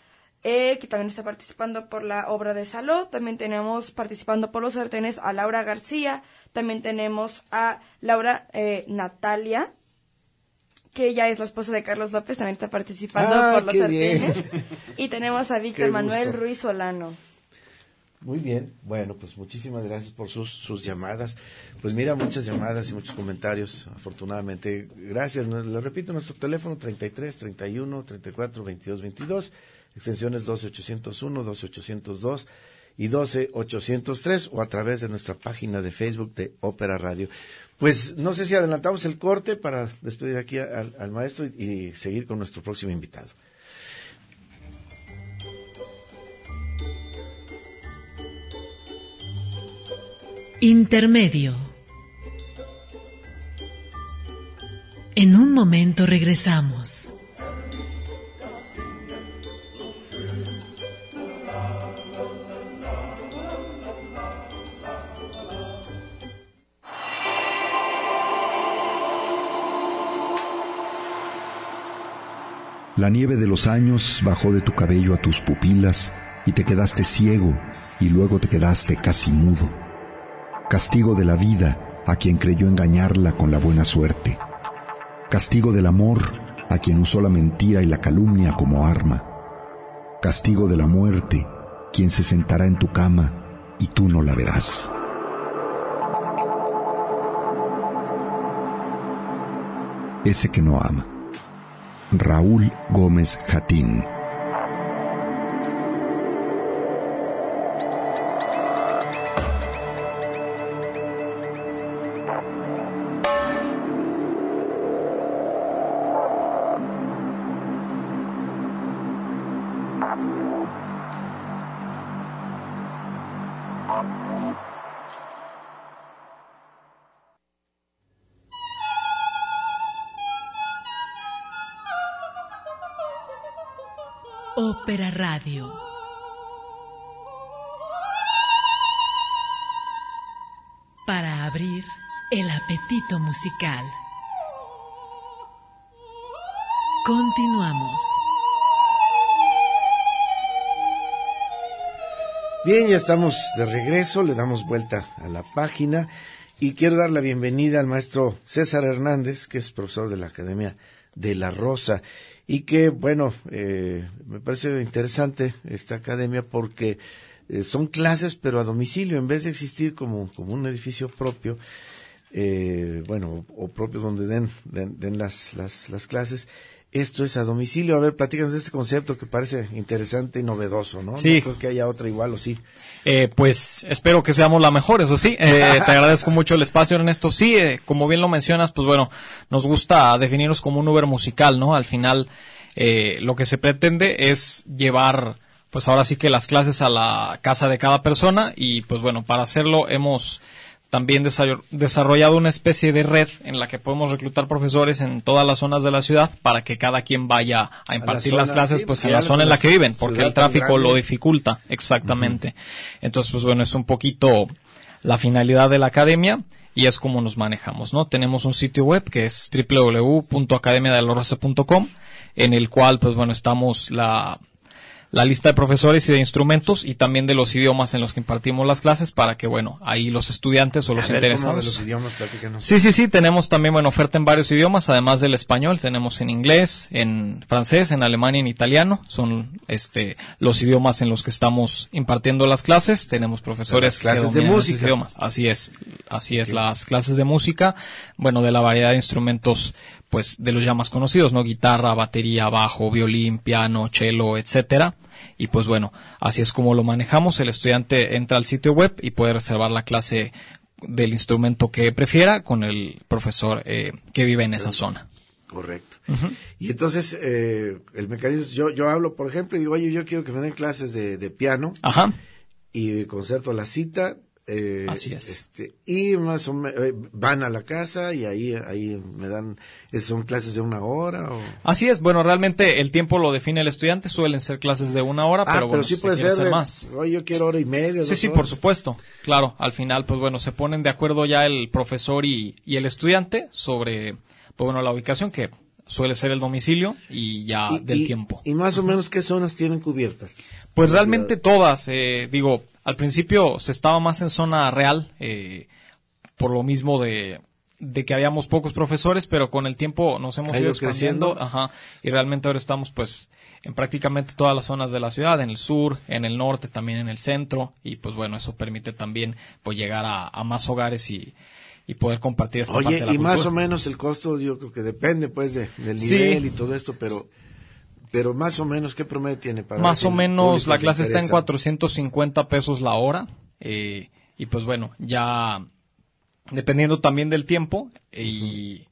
eh, que también está participando por la obra de Salón. También tenemos participando por los sartenes a Laura García. También tenemos a Laura eh, Natalia, que ella es la esposa de Carlos López, también está participando Ah, por los qué sartenes. bien. Y tenemos a Víctor Qué Manuel gusto. Ruiz Solano. Muy bien, bueno, pues muchísimas gracias por sus, sus llamadas. Pues mira, muchas llamadas y muchos comentarios, afortunadamente. Gracias, no- lo repito, nuestro teléfono treinta y tres, treinta y uno, treinta y cuatro, veintidós, veintidós, extensiones doce ochocientos uno, doce ochocientos dos y doce ochocientos tres, o a través de nuestra página de Facebook de Ópera Radio. Pues no sé si adelantamos el corte para despedir aquí al, al maestro y, y seguir con nuestro próximo invitado. Intermedio. En un momento regresamos. La nieve de los años bajó de tu cabello a tus pupilas y te quedaste ciego y luego te quedaste casi mudo. Castigo de la vida a quien creyó engañarla con la buena suerte. Castigo del amor a quien usó la mentira y la calumnia como arma. Castigo de la muerte, quien se sentará en tu cama y tú no la verás. Ese que no ama. Raúl Gómez Jatín. Ópera Radio. Para abrir el apetito musical. Continuamos. Bien, ya estamos de regreso, le damos vuelta a la página y quiero dar la bienvenida al maestro César Hernández, que es profesor de la Academia de la Rosa. Y que, bueno, eh, me parece interesante esta academia porque eh, son clases, pero a domicilio, en vez de existir como, como un edificio propio, eh, bueno, o, o propio donde den, den, den las, las, las clases. Esto es a domicilio. A ver, platícanos de este concepto que parece interesante y novedoso, ¿no? Sí. No creo que haya otra igual, ¿o sí? Eh, pues espero que seamos la mejor, eso sí. Eh, te agradezco mucho el espacio, Ernesto. Sí, eh, como bien lo mencionas, pues bueno, nos gusta definirnos como un Uber musical, ¿no? Al final, eh, lo que se pretende es llevar, pues ahora sí que las clases a la casa de cada persona y, pues bueno, para hacerlo hemos también desarrollado una especie de red en la que podemos reclutar profesores en todas las zonas de la ciudad para que cada quien vaya a impartir a zona, las clases sí, pues en la zona en la que viven, porque el tráfico lo dificulta, exactamente. Uh-huh. Entonces, pues bueno, es un poquito la finalidad de la academia y es como nos manejamos, ¿no? Tenemos un sitio web que es doble u doble u doble u punto academia de la rosa punto com, en el cual, pues bueno, estamos la... la lista de profesores y de instrumentos y también de los idiomas en los que impartimos las clases para que, bueno, ahí los estudiantes o los a ver, interesados. ¿cómo de los idiomas? Platícanos. Sí, sí, sí, tenemos también, bueno, oferta en varios idiomas, además del español, tenemos en inglés, en francés, en alemán y en italiano, son este los idiomas en los que estamos impartiendo las clases, tenemos profesores las clases de música. Idiomas. Así es, así es, sí. Las clases de música, bueno, de la variedad de instrumentos pues de los ya más conocidos, ¿no? Guitarra, batería, bajo, violín, piano, cello, etcétera. Y pues bueno, así es como lo manejamos. El estudiante entra al sitio web y puede reservar la clase del instrumento que prefiera con el profesor eh, que vive en esa zona. Correcto. Uh-huh. Y entonces, eh, el mecanismo, yo, yo hablo, por ejemplo, y digo, oye, yo quiero que me den clases de, de piano. Ajá. Y concerto la cita. Eh, Así es. Este, y más o menos eh, van a la casa y ahí ahí me dan, ¿son clases de una hora? O? Así es, bueno, realmente el tiempo lo define el estudiante, suelen ser clases de una hora, ah, pero bueno, pero sí si puede se quiere ser, hacer de, más. Oye, yo quiero hora y media. Sí, sí, horas. Por supuesto, claro, al final, pues bueno, se ponen de acuerdo ya el profesor y, y el estudiante sobre, pues bueno, la ubicación que suele ser el domicilio y ya y, del y, tiempo. ¿Y más o menos qué zonas tienen cubiertas? Pues realmente todas, eh, digo, al principio se estaba más en zona real, eh, por lo mismo de, de que habíamos pocos profesores, pero con el tiempo nos hemos ido expandiendo, ajá, y realmente ahora estamos pues en prácticamente todas las zonas de la ciudad, en el sur, en el norte, también en el centro, y pues bueno, eso permite también pues llegar a, a más hogares y y poder compartir esta Oye, parte de la y cultura. Más o menos el costo, yo creo que depende pues de, del nivel sí. y todo esto, pero pero más o menos, ¿qué promedio tiene? Para más o menos la clase está en cuatrocientos cincuenta pesos la hora, eh, y pues bueno, ya dependiendo también del tiempo y, uh-huh.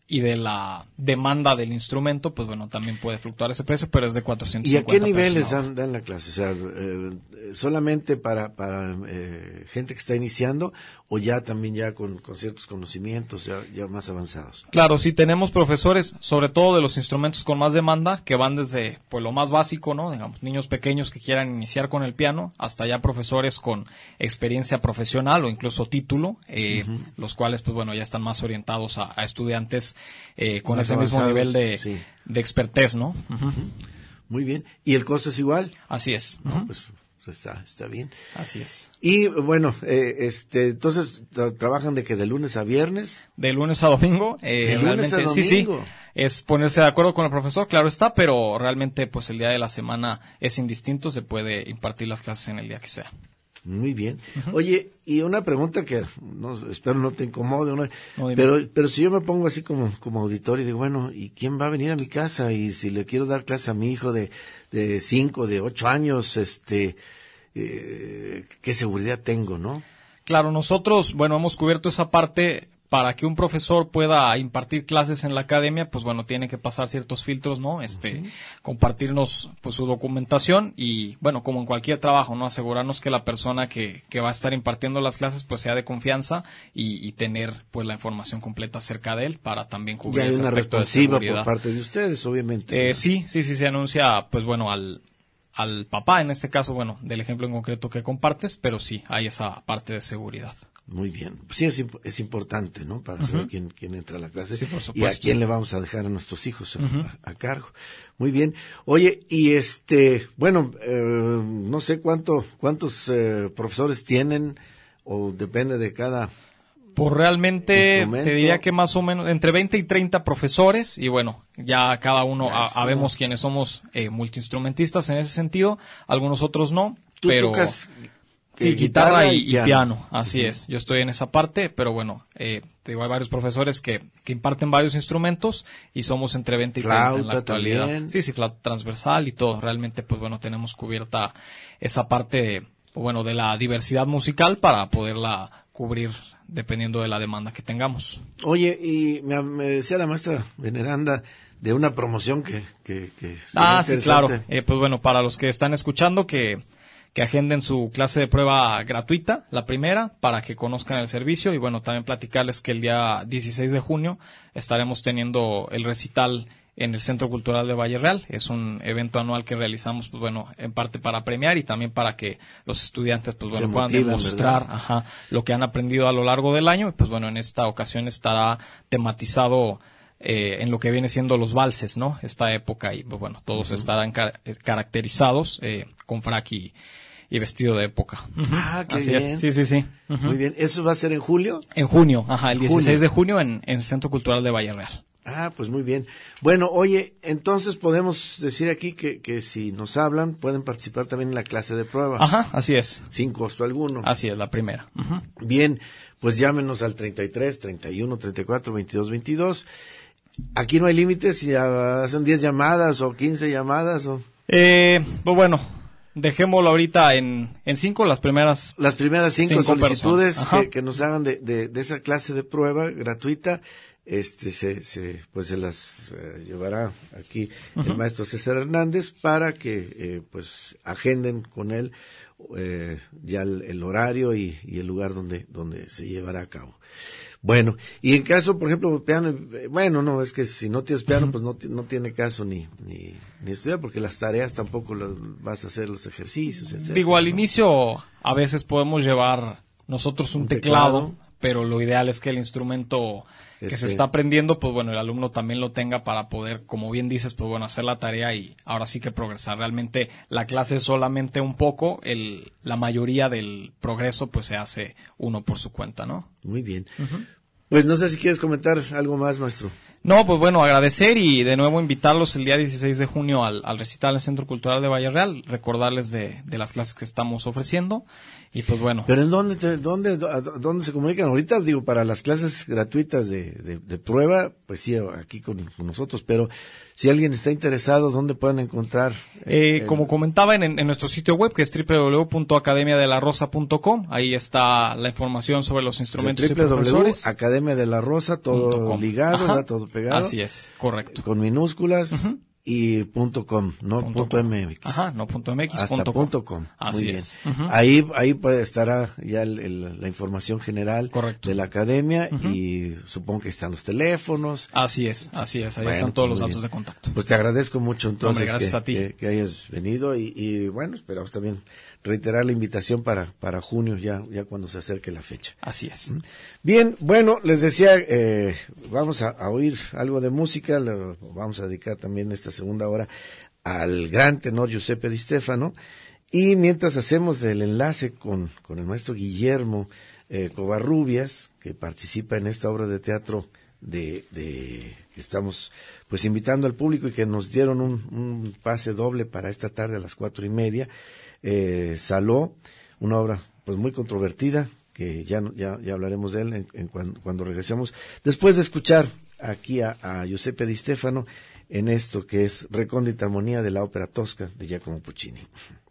y de la demanda del instrumento, pues bueno, también puede fluctuar ese precio, pero es de cuatrocientos cincuenta. ¿Y a qué niveles dan, dan la clase? O sea, eh, solamente para, para eh, gente que está iniciando o ya también ya con, con ciertos conocimientos ya, ya más avanzados. Claro, sí tenemos profesores, sobre todo de los instrumentos con más demanda, que van desde pues lo más básico, ¿no? Digamos, niños pequeños que quieran iniciar con el piano, hasta ya profesores con experiencia profesional o incluso título, eh, uh-huh. los cuales pues bueno ya están más orientados a, a estudiantes eh, con más ese mismo nivel de, sí. de expertez, ¿no? Uh-huh. Muy bien. ¿Y el costo es igual? Así es. No, uh-huh. pues está está bien. Así es. Y bueno, eh, este entonces tra- trabajan de que de lunes a viernes, de lunes a domingo, eh, de lunes a domingo. Sí, sí. Es ponerse de acuerdo con el profesor, claro está, pero realmente pues el día de la semana es indistinto, se puede impartir las clases en el día que sea. Muy bien. Uh-huh. Oye, y una pregunta que no, espero no te incomode, ¿no? No, pero pero si yo me pongo así como como auditorio y digo, bueno, ¿y quién va a venir a mi casa? Y si le quiero dar clase a mi hijo de de cinco, de ocho años, este, eh, ¿qué seguridad tengo, no? Claro, nosotros, bueno, hemos cubierto esa parte. Para que un profesor pueda impartir clases en la academia, pues bueno, tiene que pasar ciertos filtros, ¿no? Este, uh-huh. compartirnos pues su documentación y, bueno, como en cualquier trabajo, ¿no? Asegurarnos que la persona que, que va a estar impartiendo las clases pues sea de confianza y, y tener pues la información completa acerca de él para también cubrir ese aspecto de seguridad. Y hay una responsiva por parte de ustedes, obviamente. Eh, sí, sí, sí, se anuncia, pues bueno, al, al papá, en este caso, bueno, del ejemplo en concreto que compartes, pero sí, hay esa parte de seguridad. Muy bien. Sí, es, es importante, ¿no? Para saber uh-huh. quién, quién entra a la clase sí, por y a quién le vamos a dejar a nuestros hijos a, uh-huh. a, a cargo. Muy bien. Oye, y este, bueno, eh, no sé cuánto, cuántos eh, profesores tienen o depende de cada. Pues realmente te diría que más o menos entre veinte y treinta profesores y bueno, ya cada uno a, habemos quienes somos eh, multiinstrumentistas en ese sentido, algunos otros no, ¿Tú pero tocas? Sí, guitarra, guitarra y, y piano. piano, así uh-huh. es. Yo estoy en esa parte, pero bueno, eh, te digo, hay varios profesores que, que imparten varios instrumentos y somos entre veinte y treinta en la actualidad. También. Sí, sí, flauta transversal y todo. Realmente, pues bueno, tenemos cubierta esa parte, de, bueno, de la diversidad musical para poderla cubrir dependiendo de la demanda que tengamos. Oye, y me, me decía la maestra Veneranda de una promoción que... que, que ah, sí, claro. Eh, pues bueno, para los que están escuchando que... que agenden su clase de prueba gratuita, la primera, para que conozcan el servicio y bueno, también platicarles que el día dieciséis de junio estaremos teniendo el recital en el Centro Cultural de Valle Real. Es un evento anual que realizamos, pues bueno, en parte para premiar y también para que los estudiantes, pues bueno, puedan demostrar ajá, lo que han aprendido a lo largo del año y pues bueno, en esta ocasión estará tematizado Eh, en lo que viene siendo los valses, ¿no? Esta época y pues bueno, todos uh-huh. estarán car- caracterizados eh, con frac y, y vestido de época. Uh-huh. Ah, qué Así bien. Es. Sí, sí, sí. Uh-huh. Muy bien. ¿Eso va a ser en julio? En junio, ajá, el dieciséis junio. de junio en, en el Centro Cultural de Valle Real. Ah, pues muy bien. Bueno, oye, entonces podemos decir aquí que, que si nos hablan pueden participar también en la clase de prueba. Ajá, así es. Sin costo alguno. Así es, la primera. Uh-huh. Bien, pues llámenos al treinta y tres, treinta y uno, treinta y cuatro, veintidós, veintidós. Aquí no hay límites, si hacen diez llamadas o quince llamadas o... Eh, pues bueno, dejémoslo ahorita en, en cinco, las primeras... Las primeras cinco, cinco solicitudes que, que nos hagan de, de, de esa clase de prueba gratuita, este se, se pues se las eh, llevará aquí uh-huh. el maestro César Hernández para que eh, pues agenden con él eh, ya el, el horario y, y el lugar donde, donde se llevará a cabo. Bueno, y en caso, por ejemplo, piano, bueno, no, es que si no tienes piano, uh-huh. pues no, no tiene caso ni, ni, ni estudiar, porque las tareas tampoco las vas a hacer, los ejercicios, etcétera. Digo, al ¿no? inicio a veces podemos llevar nosotros un, un teclado, teclado, pero lo ideal es que el instrumento que este... se está aprendiendo, pues bueno, el alumno también lo tenga para poder, como bien dices, pues bueno, hacer la tarea y ahora sí que progresar. Realmente la clase es solamente un poco, el, la mayoría del progreso pues se hace uno por su cuenta, ¿no? Muy bien. Uh-huh. Pues no sé si quieres comentar algo más, maestro. No, pues bueno, agradecer y de nuevo invitarlos el día dieciséis de junio al, al recital del Centro Cultural de Valle Real, recordarles de, de las clases que estamos ofreciendo y pues bueno. ¿Pero en dónde, te, dónde, dónde se comunican ahorita? Digo, para las clases gratuitas de, de, de prueba, pues sí, aquí con, con nosotros, pero si alguien está interesado, ¿dónde pueden encontrar? Eh, el... Como comentaba en, en nuestro sitio web, que es doble u doble u doble u punto academia de la rosa punto com, ahí está la información sobre los instrumentos y profesores. Academia de la Rosa, todo ligado, ¿verdad? Todo pegado. Así es, correcto. Con minúsculas. Uh-huh. Y punto com, no punto, punto mx. Ajá, no punto mx. Hasta punto punto com. com. Así Muy bien. es. Uh-huh. Ahí, ahí puede estará ya el, el, la información general Correcto. de la academia uh-huh. y supongo que están los teléfonos. Así es, así es. Ahí bueno, están todos los datos bien. de contacto. Pues te agradezco mucho entonces Hombre, gracias que, a ti. Que, que hayas venido y, y bueno, esperamos también reiterar la invitación para, para junio, ya, ya cuando se acerque la fecha. Así es. Bien, bueno, les decía, eh, vamos a, a oír algo de música, lo vamos a dedicar también esta segunda hora al gran tenor Giuseppe Di Stefano, y mientras hacemos del enlace con, con el maestro Guillermo eh, Covarrubias, que participa en esta obra de teatro de, de que estamos pues invitando al público y que nos dieron un, un pase doble para esta tarde a las cuatro y media, eh, Saló, una obra pues muy controvertida, que ya, ya, ya hablaremos de él en, en cuando, cuando regresemos, después de escuchar aquí a, a Giuseppe Di Stefano en esto que es Recóndita Armonía de la ópera Tosca de Giacomo Puccini.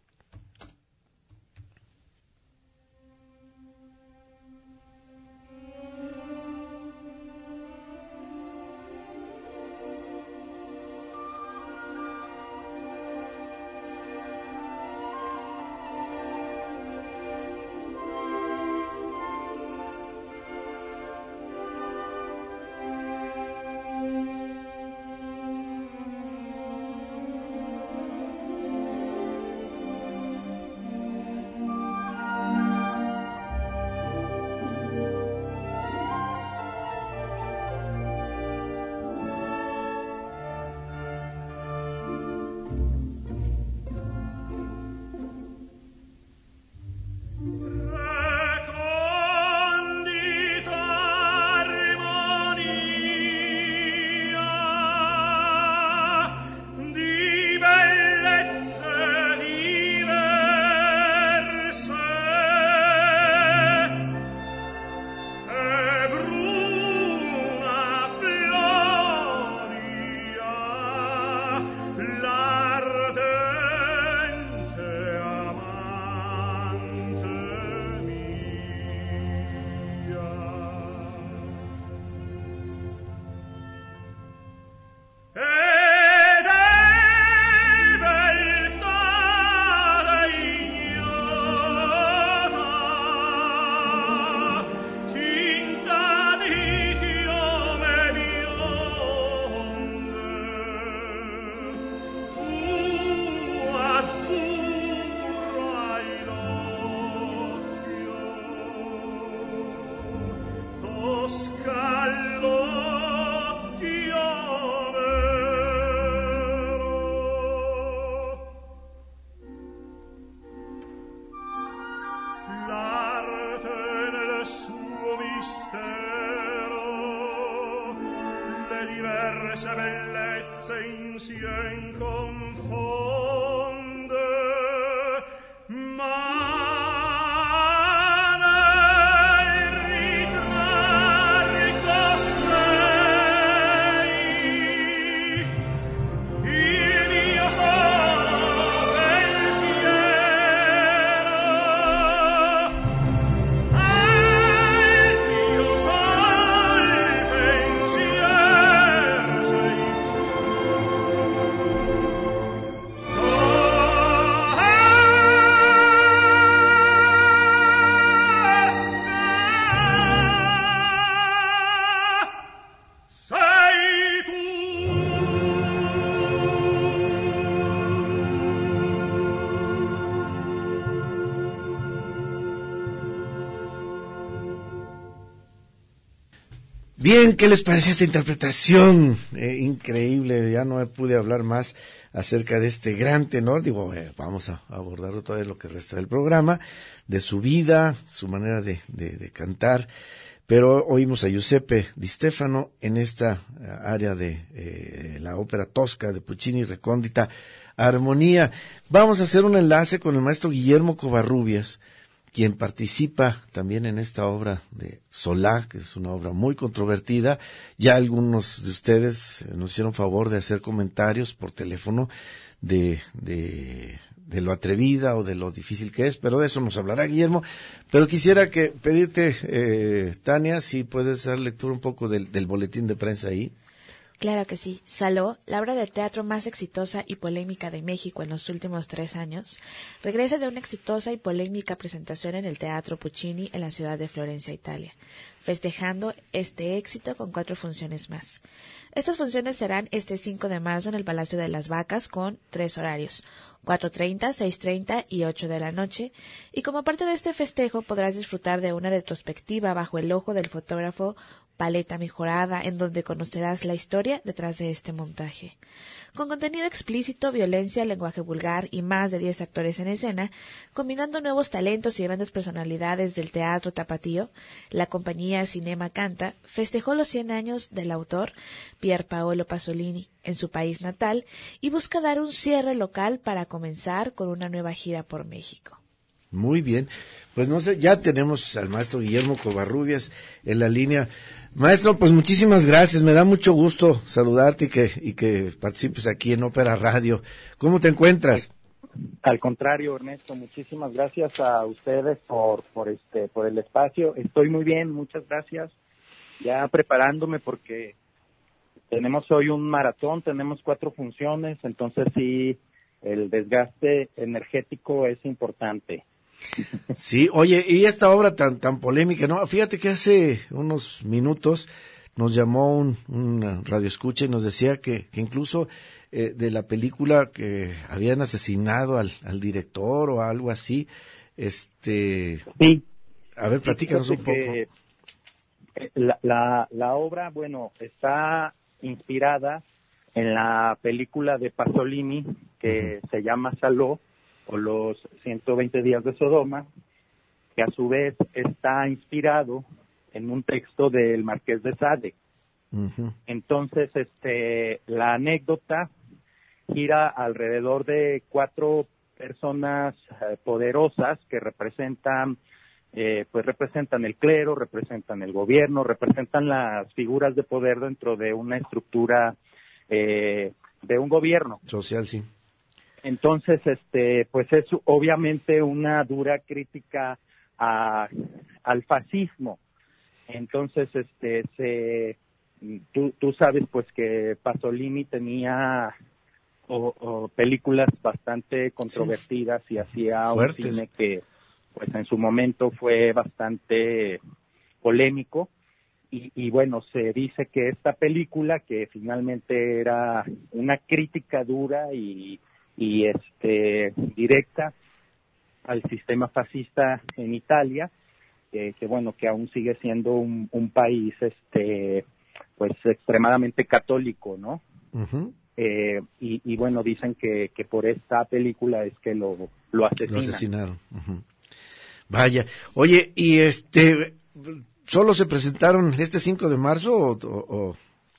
Bien, ¿qué les pareció esta interpretación? Eh, increíble, ya no pude hablar más acerca de este gran tenor. Digo, eh, vamos a abordarlo todavía lo que resta del programa, de su vida, su manera de, de, de cantar. Pero oímos a Giuseppe Di Stefano en esta área de eh, la ópera Tosca de Puccini, Recóndita Armonía. Vamos a hacer un enlace con el maestro Guillermo Covarrubias, quien participa también en esta obra de Solá, que es una obra muy controvertida. Ya algunos de ustedes nos hicieron favor de hacer comentarios por teléfono de, de, de lo atrevida o de lo difícil que es, pero de eso nos hablará Guillermo. Pero quisiera que pedirte, eh, Tania, si puedes dar lectura un poco del, del boletín de prensa ahí. Claro que sí. Saló, la obra de teatro más exitosa y polémica de México en los últimos tres años, regresa de una exitosa y polémica presentación en el Teatro Puccini en la ciudad de Florencia, Italia, festejando este éxito con cuatro funciones más. Estas funciones serán este cinco de marzo en el Palacio de las Vacas con tres horarios, cuatro treinta, seis treinta y ocho de la noche, y como parte de este festejo podrás disfrutar de una retrospectiva bajo el ojo del fotógrafo Paleta Mejorada, en donde conocerás la historia detrás de este montaje. Con contenido explícito, violencia, lenguaje vulgar y más de diez actores en escena, combinando nuevos talentos y grandes personalidades del teatro tapatío, la compañía Cinema Canta festejó los cien años del autor Pier Paolo Pasolini en su país natal y busca dar un cierre local para comenzar con una nueva gira por México. Muy bien, pues no sé, ya tenemos al maestro Guillermo Covarrubias en la línea. Maestro, pues muchísimas gracias, me da mucho gusto saludarte y que, y que participes aquí en Ópera Radio. ¿Cómo te encuentras? Al contrario, Ernesto, muchísimas gracias a ustedes por, por este, por el espacio. Estoy muy bien, muchas gracias. Ya preparándome porque tenemos hoy un maratón, tenemos cuatro funciones, entonces sí, el desgaste energético es importante. Sí, oye, y esta obra tan tan polémica, ¿no? Fíjate que hace unos minutos nos llamó un, un radioescucha y nos decía que, que incluso eh, de la película que habían asesinado al, al director o algo así, este... Sí. A ver, platícanos un poco. La, la, la obra, bueno, está inspirada en la película de Pasolini que uh-huh. se llama Saló, o los ciento veinte días de Sodoma, que a su vez está inspirado en un texto del Marqués de Sade. Uh-huh. Entonces, este, la anécdota gira alrededor de cuatro personas eh, poderosas que representan, eh, pues representan el clero, representan el gobierno, representan las figuras de poder dentro de una estructura eh, de un gobierno. Social, sí. Entonces, este, pues es obviamente una dura crítica a, al fascismo. Entonces, este, se, tú, tú sabes, pues que Pasolini tenía o, o películas bastante controvertidas sí. y hacía Fuertes. un cine que, pues en su momento fue bastante polémico. Y, y bueno, se dice que esta película, que finalmente era una crítica dura y y este directa al sistema fascista en Italia, eh, que bueno, que aún sigue siendo un, un país este pues extremadamente católico, ¿no? Uh-huh. Eh, y, y bueno, dicen que, que por esta película es que lo, lo asesinan. Lo asesinaron. Uh-huh. Vaya. Oye, y este, ¿solo se presentaron este cinco de marzo o...? o...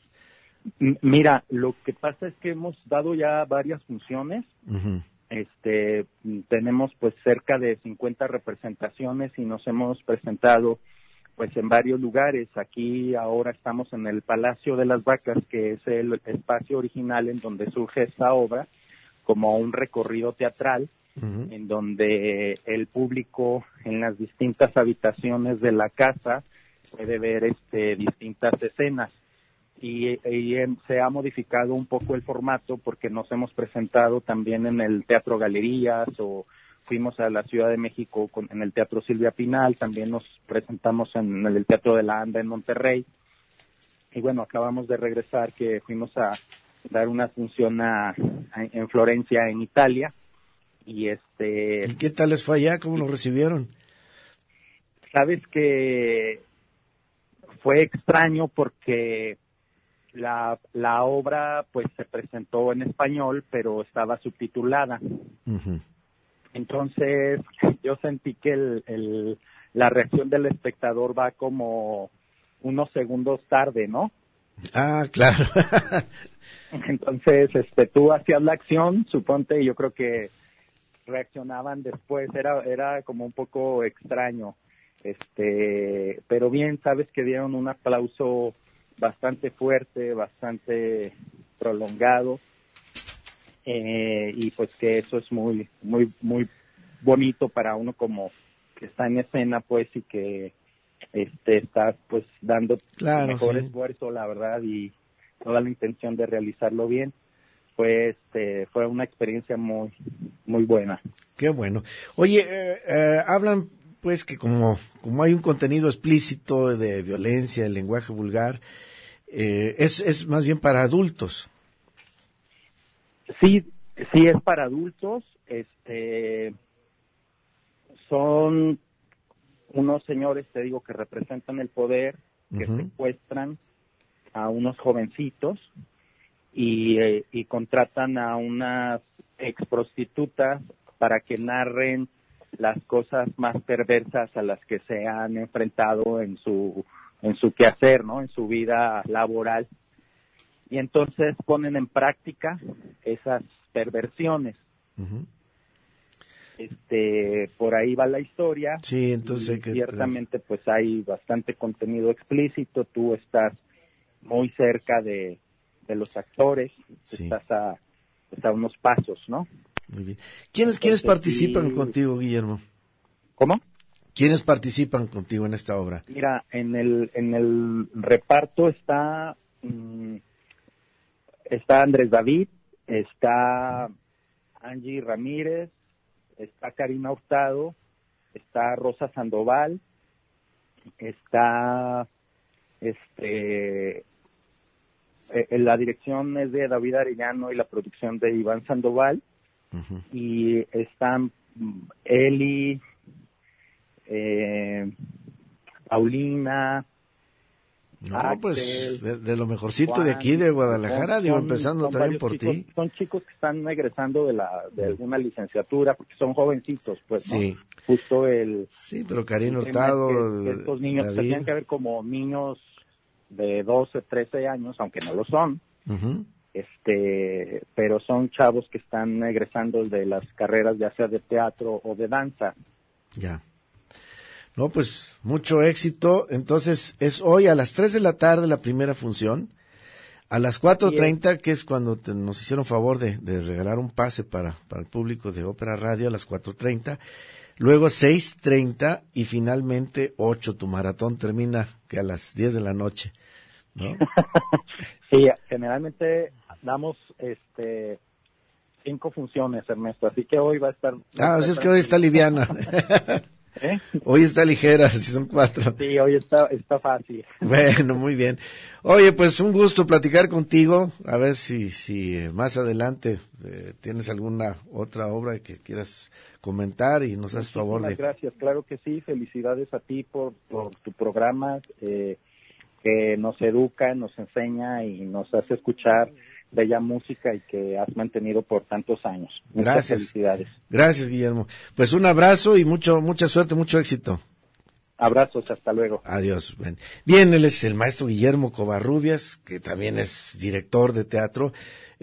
Mira, lo que pasa es que hemos dado ya varias funciones. Uh-huh. Este, tenemos pues cerca de cincuenta representaciones y nos hemos presentado pues en varios lugares. Aquí ahora estamos en el Palacio de las Vacas, que es el espacio original en donde surge esta obra, como un recorrido teatral, uh-huh. en donde el público en las distintas habitaciones de la casa puede ver este distintas escenas. Y, y en, se ha modificado un poco el formato porque nos hemos presentado también en el Teatro Galerías o fuimos a la Ciudad de México con, en el Teatro Silvia Pinal, también nos presentamos en el Teatro de la Anda en Monterrey y bueno, acabamos de regresar que fuimos a dar una función a, a, en Florencia, en Italia y este... ¿Y qué tal les fue allá? ¿Cómo nos recibieron? Sabes que fue extraño porque La, la obra pues se presentó en español, pero estaba subtitulada. Uh-huh. Entonces yo sentí que el, el, la reacción del espectador va como unos segundos tarde, ¿no? Ah, claro. Entonces este, tú hacías la acción, suponte, y yo creo que reaccionaban después. Era, era como un poco extraño. Este, pero bien, sabes que dieron un aplauso bastante fuerte, bastante prolongado, eh, y pues que eso es muy, muy, muy bonito para uno como que está en escena, pues, y que este está pues dando claro, mejor sí. esfuerzo, la verdad, y, toda la intención de realizarlo bien. Fue, este, fue una experiencia muy, muy buena. Qué bueno. Oye, eh, eh, hablan pues que como, como hay un contenido explícito de violencia, el lenguaje vulgar, eh, es, es más bien para adultos. Sí, sí es para adultos. Este, son unos señores, te digo, que representan el poder, que uh-huh. secuestran a unos jovencitos y, eh, y contratan a unas ex prostitutas para que narren las cosas más perversas a las que se han enfrentado en su en su quehacer, ¿no? En su vida laboral. Y entonces ponen en práctica esas perversiones. Uh-huh. Este, por ahí va la historia. Sí, entonces hay que ciertamente pues hay bastante contenido explícito. Tú estás muy cerca de, de los actores, sí. Estás a, pues a unos pasos, ¿no? Muy bien. ¿Quiénes, Entonces, ¿quiénes participan sí... contigo, Guillermo? ¿Cómo? ¿Quiénes participan contigo en esta obra? Mira, en el en el reparto está mmm, está Andrés David, está Angie Ramírez, está Karina Hurtado, está Rosa Sandoval, está este eh, la dirección es de David Arellano y la producción de Iván Sandoval. Uh-huh. Y están Eli, eh, Paulina. No, Axel, pues de, de lo mejorcito Juan, de aquí de Guadalajara, son, digo, empezando son también por chicos, ti. Son chicos que están egresando de la de alguna licenciatura, porque son jovencitos, pues, sí. ¿no? Justo el... Sí, pero Karina Hurtado... Que, que estos niños David. Tenían que ver como niños de doce, trece años, aunque no lo son. Uh-huh. Este, pero son chavos que están egresando de las carreras ya sea de teatro o de danza. Ya. No, pues mucho éxito. Entonces es hoy a las tres de la tarde la primera función. A las cuatro treinta, que es cuando te, nos hicieron favor de, de regalar un pase para, para el público de Ópera Radio a las cuatro treinta. Luego seis treinta y finalmente ocho. Tu maratón termina que a las diez de la noche, ¿no? Sí, generalmente damos este cinco funciones, Ernesto, así que hoy va a estar... Ah, o sea, es que hoy está liviana. ¿Eh? Hoy está ligera, si son cuatro. Sí, hoy está, está fácil. Bueno, muy bien. Oye, pues un gusto platicar contigo, a ver si, si más adelante eh, tienes alguna otra obra que quieras comentar y nos haces favor de... Gracias, claro que sí, felicidades a ti por, por tu programa, eh, que nos educa, nos enseña y nos hace escuchar bella música y que has mantenido por tantos años. Muchas Gracias. Felicidades. Gracias, Guillermo. Pues un abrazo y mucho mucha suerte, mucho éxito. Abrazos, hasta luego. Adiós. Bien, Bien él es el maestro Guillermo Covarrubias, que también es director de teatro,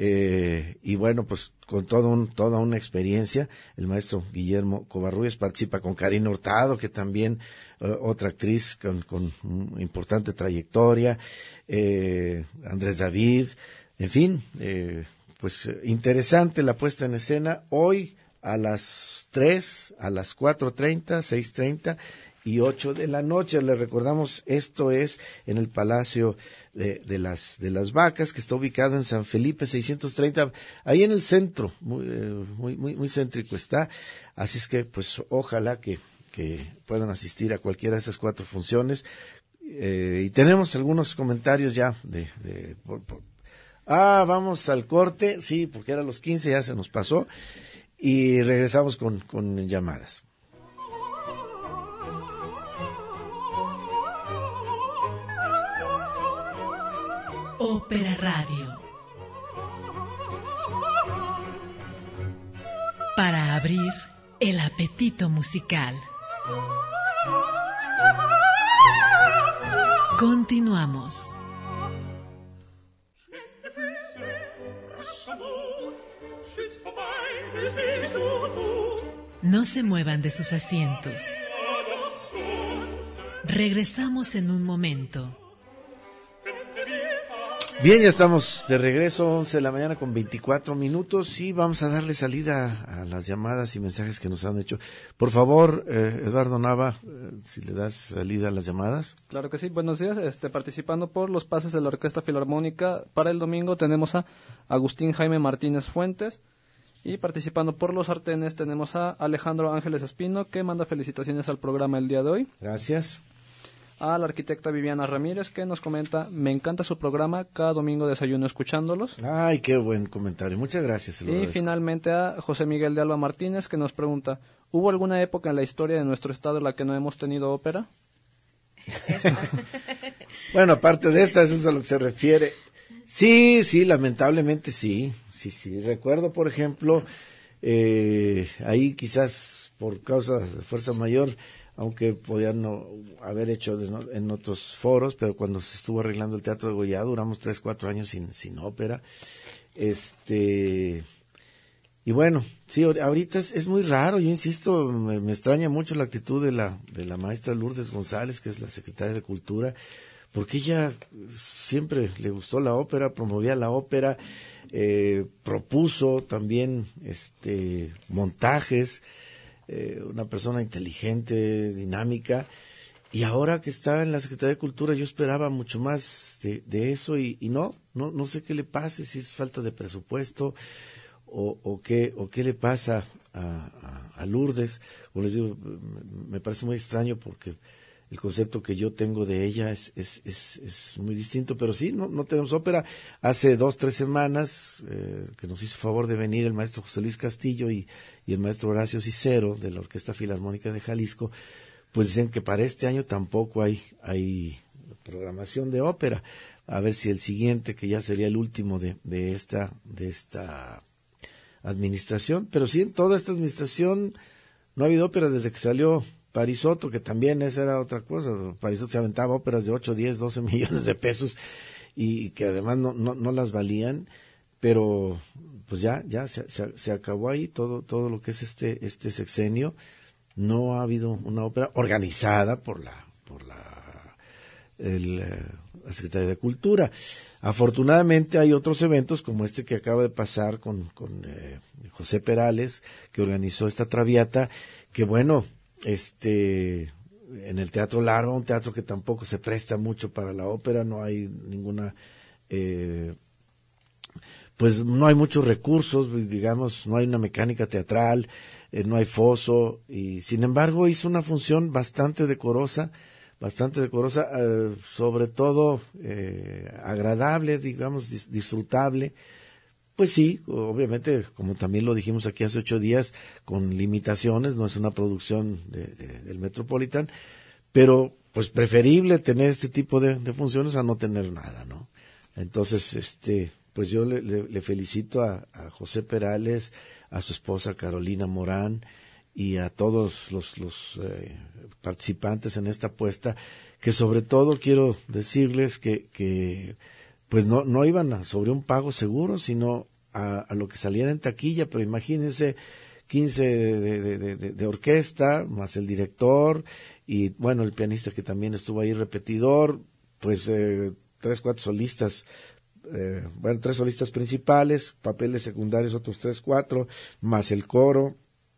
eh, y bueno, pues con todo un, toda una experiencia. El maestro Guillermo Covarrubias participa con Karina Hurtado, que también uh, otra actriz con, con una importante trayectoria, eh, Andrés David, en fin, eh, pues interesante la puesta en escena hoy a las tres, a las cuatro treinta, seis treinta y ocho de la noche. Le recordamos, esto es en el Palacio de, de las de las Vacas, que está ubicado en San Felipe seiscientos treinta, ahí en el centro, muy muy muy, muy céntrico está. Así es que pues ojalá que, que puedan asistir a cualquiera de esas cuatro funciones. Eh, y tenemos algunos comentarios ya de, de por, por, Ah, vamos al corte, sí, porque era los quince, ya se nos pasó, y regresamos con, con llamadas. Ópera Radio. Para abrir el apetito musical. Continuamos. No se muevan de sus asientos. Regresamos en un momento. Bien, ya estamos de regreso, once de la mañana con veinticuatro minutos y vamos a darle salida a las llamadas y mensajes que nos han hecho. Por favor, eh, Eduardo Nava, eh, si le das salida a las llamadas. Claro que sí, buenos días. Este, participando por los pases de la Orquesta Filarmónica, para el domingo tenemos a Agustín Jaime Martínez Fuentes, y participando por los sartenes tenemos a Alejandro Ángeles Espino, que manda felicitaciones al programa el día de hoy. Gracias. A la arquitecta Viviana Ramírez, que nos comenta: me encanta su programa, cada domingo desayuno escuchándolos. Ay, qué buen comentario, muchas gracias. Y finalmente a José Miguel de Alba Martínez, que nos pregunta: ¿hubo alguna época en la historia de nuestro estado en la que no hemos tenido ópera? Bueno, aparte de esta, eso es a lo que se refiere. Sí, sí, lamentablemente sí, sí, sí. Recuerdo, por ejemplo, eh, ahí quizás por causa de fuerza mayor, aunque podían no haber hecho de no, en otros foros, pero cuando se estuvo arreglando el Teatro de Goya, duramos tres, cuatro años sin, sin ópera. Este, y bueno, sí, ahorita es, es muy raro, yo insisto, me, me extraña mucho la actitud de la, de la maestra Lourdes González, que es la secretaria de Cultura, porque ella siempre le gustó la ópera, promovía la ópera, eh, propuso también este montajes, Eh, una persona inteligente, dinámica, y ahora que está en la Secretaría de Cultura yo esperaba mucho más de, de eso y, y no, no, no sé qué le pase, si es falta de presupuesto o, o qué, o qué le pasa a, a, a Lourdes. Como les digo, me parece muy extraño porque el concepto que yo tengo de ella es, es, es, es muy distinto, pero sí, no, no tenemos ópera. Hace dos, tres semanas eh, que nos hizo favor de venir el maestro José Luis Castillo y, y el maestro Horacio Cicero de la Orquesta Filarmónica de Jalisco, pues dicen que para este año tampoco hay, hay programación de ópera. A ver si el siguiente, que ya sería el último de, de esta, de esta administración, pero sí, en toda esta administración no ha habido ópera desde que salió Parisotto, que también esa era otra cosa. Parisotto se aventaba óperas de ocho, diez, doce millones de pesos y que además no, no, no las valían, pero pues ya, ya se, se, se acabó ahí todo, todo lo que es este, este sexenio. No ha habido una ópera organizada por la, por la, el, la Secretaría de Cultura. Afortunadamente hay otros eventos como este que acaba de pasar con, con eh, José Perales, que organizó esta Traviata, que bueno, este en el Teatro Larva, un teatro que tampoco se presta mucho para la ópera, no hay ninguna eh, pues no hay muchos recursos, digamos, no hay una mecánica teatral, eh, no hay foso, y sin embargo hizo una función bastante decorosa, bastante decorosa, eh, sobre todo eh, agradable, digamos, dis- disfrutable. Pues sí, obviamente, como también lo dijimos aquí hace ocho días, con limitaciones, no es una producción de, de, del Metropolitan, pero pues preferible tener este tipo de, de funciones a no tener nada, ¿no? Entonces, este, pues yo le, le, le felicito a, a José Perales, a su esposa Carolina Morán y a todos los, los eh, participantes en esta apuesta, que sobre todo quiero decirles que, que pues no, no iban a, sobre un pago seguro, sino a, a lo que saliera en taquilla, pero imagínense quince de, de, de, de, de orquesta, más el director, y bueno, el pianista que también estuvo ahí repetidor, pues eh, tres, cuatro solistas, eh, bueno, tres solistas principales, papeles secundarios otros tres, cuatro, más el coro.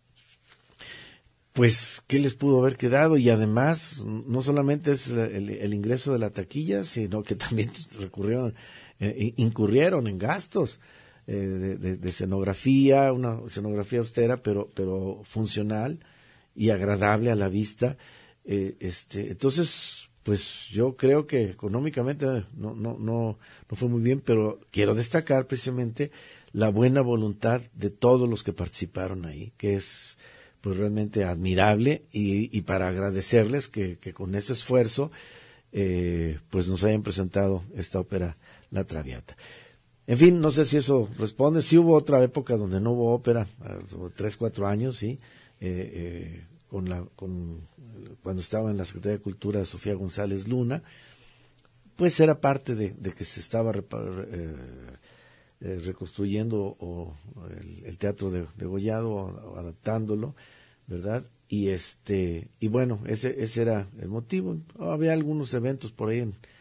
Pues, ¿qué les pudo haber quedado? Y además, no solamente es el, el ingreso de la taquilla, sino que también recurrieron, eh, incurrieron en gastos eh, de, de, de escenografía, una escenografía austera, pero, pero funcional y agradable a la vista. Eh, este, entonces, pues yo creo que económicamente no, no, no, no fue muy bien, pero quiero destacar precisamente la buena voluntad de todos los que participaron ahí, que es pues realmente admirable, y, y para agradecerles que, que con ese esfuerzo eh, pues nos hayan presentado esta ópera La Traviata. En fin, no sé si eso responde. Sí hubo otra época donde no hubo ópera, tres, cuatro años, sí, eh, eh, con la, con, cuando estaba en la Secretaría de Cultura Sofía González Luna, pues era parte de, de que se estaba repar, eh, Eh, reconstruyendo o, el, el teatro de, de Gollado, o, o adaptándolo, ¿verdad? Y este y bueno, ese ese era el motivo. Había algunos eventos por ahí en,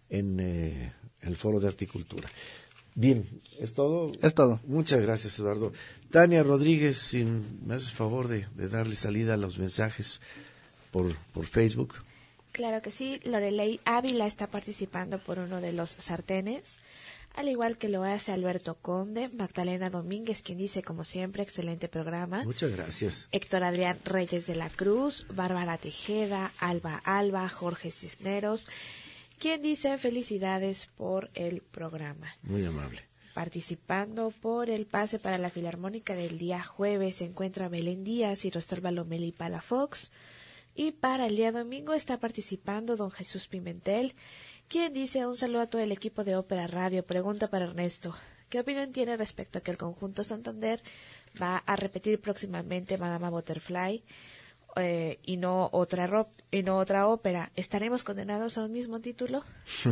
en eh, el Foro de Articultura. Bien, ¿es todo? Es todo. Muchas gracias, Eduardo. Tania Rodríguez, si me haces favor de, de darle salida a los mensajes por, por Facebook. Claro que sí, Lorelei Ávila está participando por uno de los sartenes, al igual que lo hace Alberto Conde, Magdalena Domínguez, quien dice, como siempre, excelente programa. Muchas gracias. Héctor Adrián Reyes de la Cruz, Bárbara Tejeda, Alba Alba, Jorge Cisneros, quien dice felicidades por el programa. Muy amable. Participando por el pase para la Filarmónica del día jueves se encuentra Belén Díaz y Rosalba Lomeli Palafox. Y para el día domingo está participando don Jesús Pimentel, quien dice un saludo a todo el equipo de Ópera Radio. Pregunta para Ernesto, ¿qué opinión tiene respecto a que el Conjunto Santander va a repetir próximamente Madama Butterfly eh, y no otra ro- y no otra ópera? ¿Estaremos condenados a un mismo título?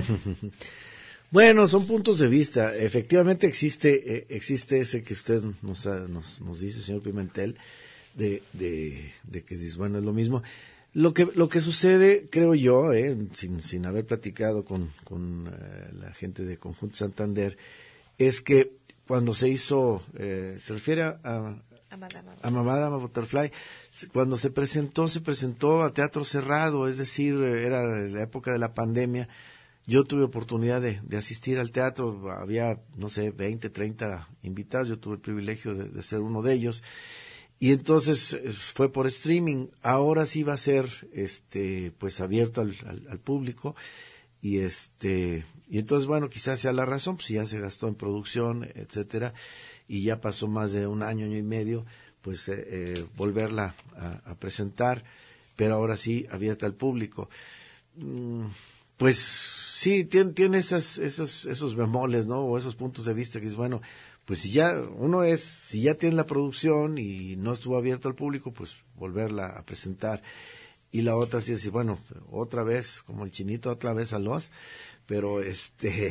Bueno, son puntos de vista. Efectivamente existe eh, existe ese que usted nos, ha, nos nos dice, señor Pimentel, de de, de que dice, bueno, es lo mismo. Lo que lo que sucede, creo yo, eh, sin sin haber platicado con con eh, la gente de Conjunto Santander, es que cuando se hizo, eh, se refiere a, a A Madama a Madama Butterfly, cuando se presentó, se presentó a teatro cerrado, es decir, era la época de la pandemia. Yo tuve oportunidad de, de asistir al teatro, había, no sé, veinte, treinta invitados, yo tuve el privilegio de, de ser uno de ellos, y entonces fue por streaming. Ahora sí va a ser, este, pues abierto al, al, al público, y este, y entonces, bueno, quizás sea la razón, pues ya se gastó en producción, etcétera, y ya pasó más de un año, año y medio, pues eh, eh, volverla a, a presentar, pero ahora sí abierta al público. Mm, pues sí, tiene, tiene esas, esos, esos bemoles, ¿no? O esos puntos de vista que es, bueno, pues si ya, uno es, si ya tiene la producción y no estuvo abierto al público, pues volverla a presentar. Y la otra sí es decir, bueno, otra vez, como el chinito, otra vez a los, pero este,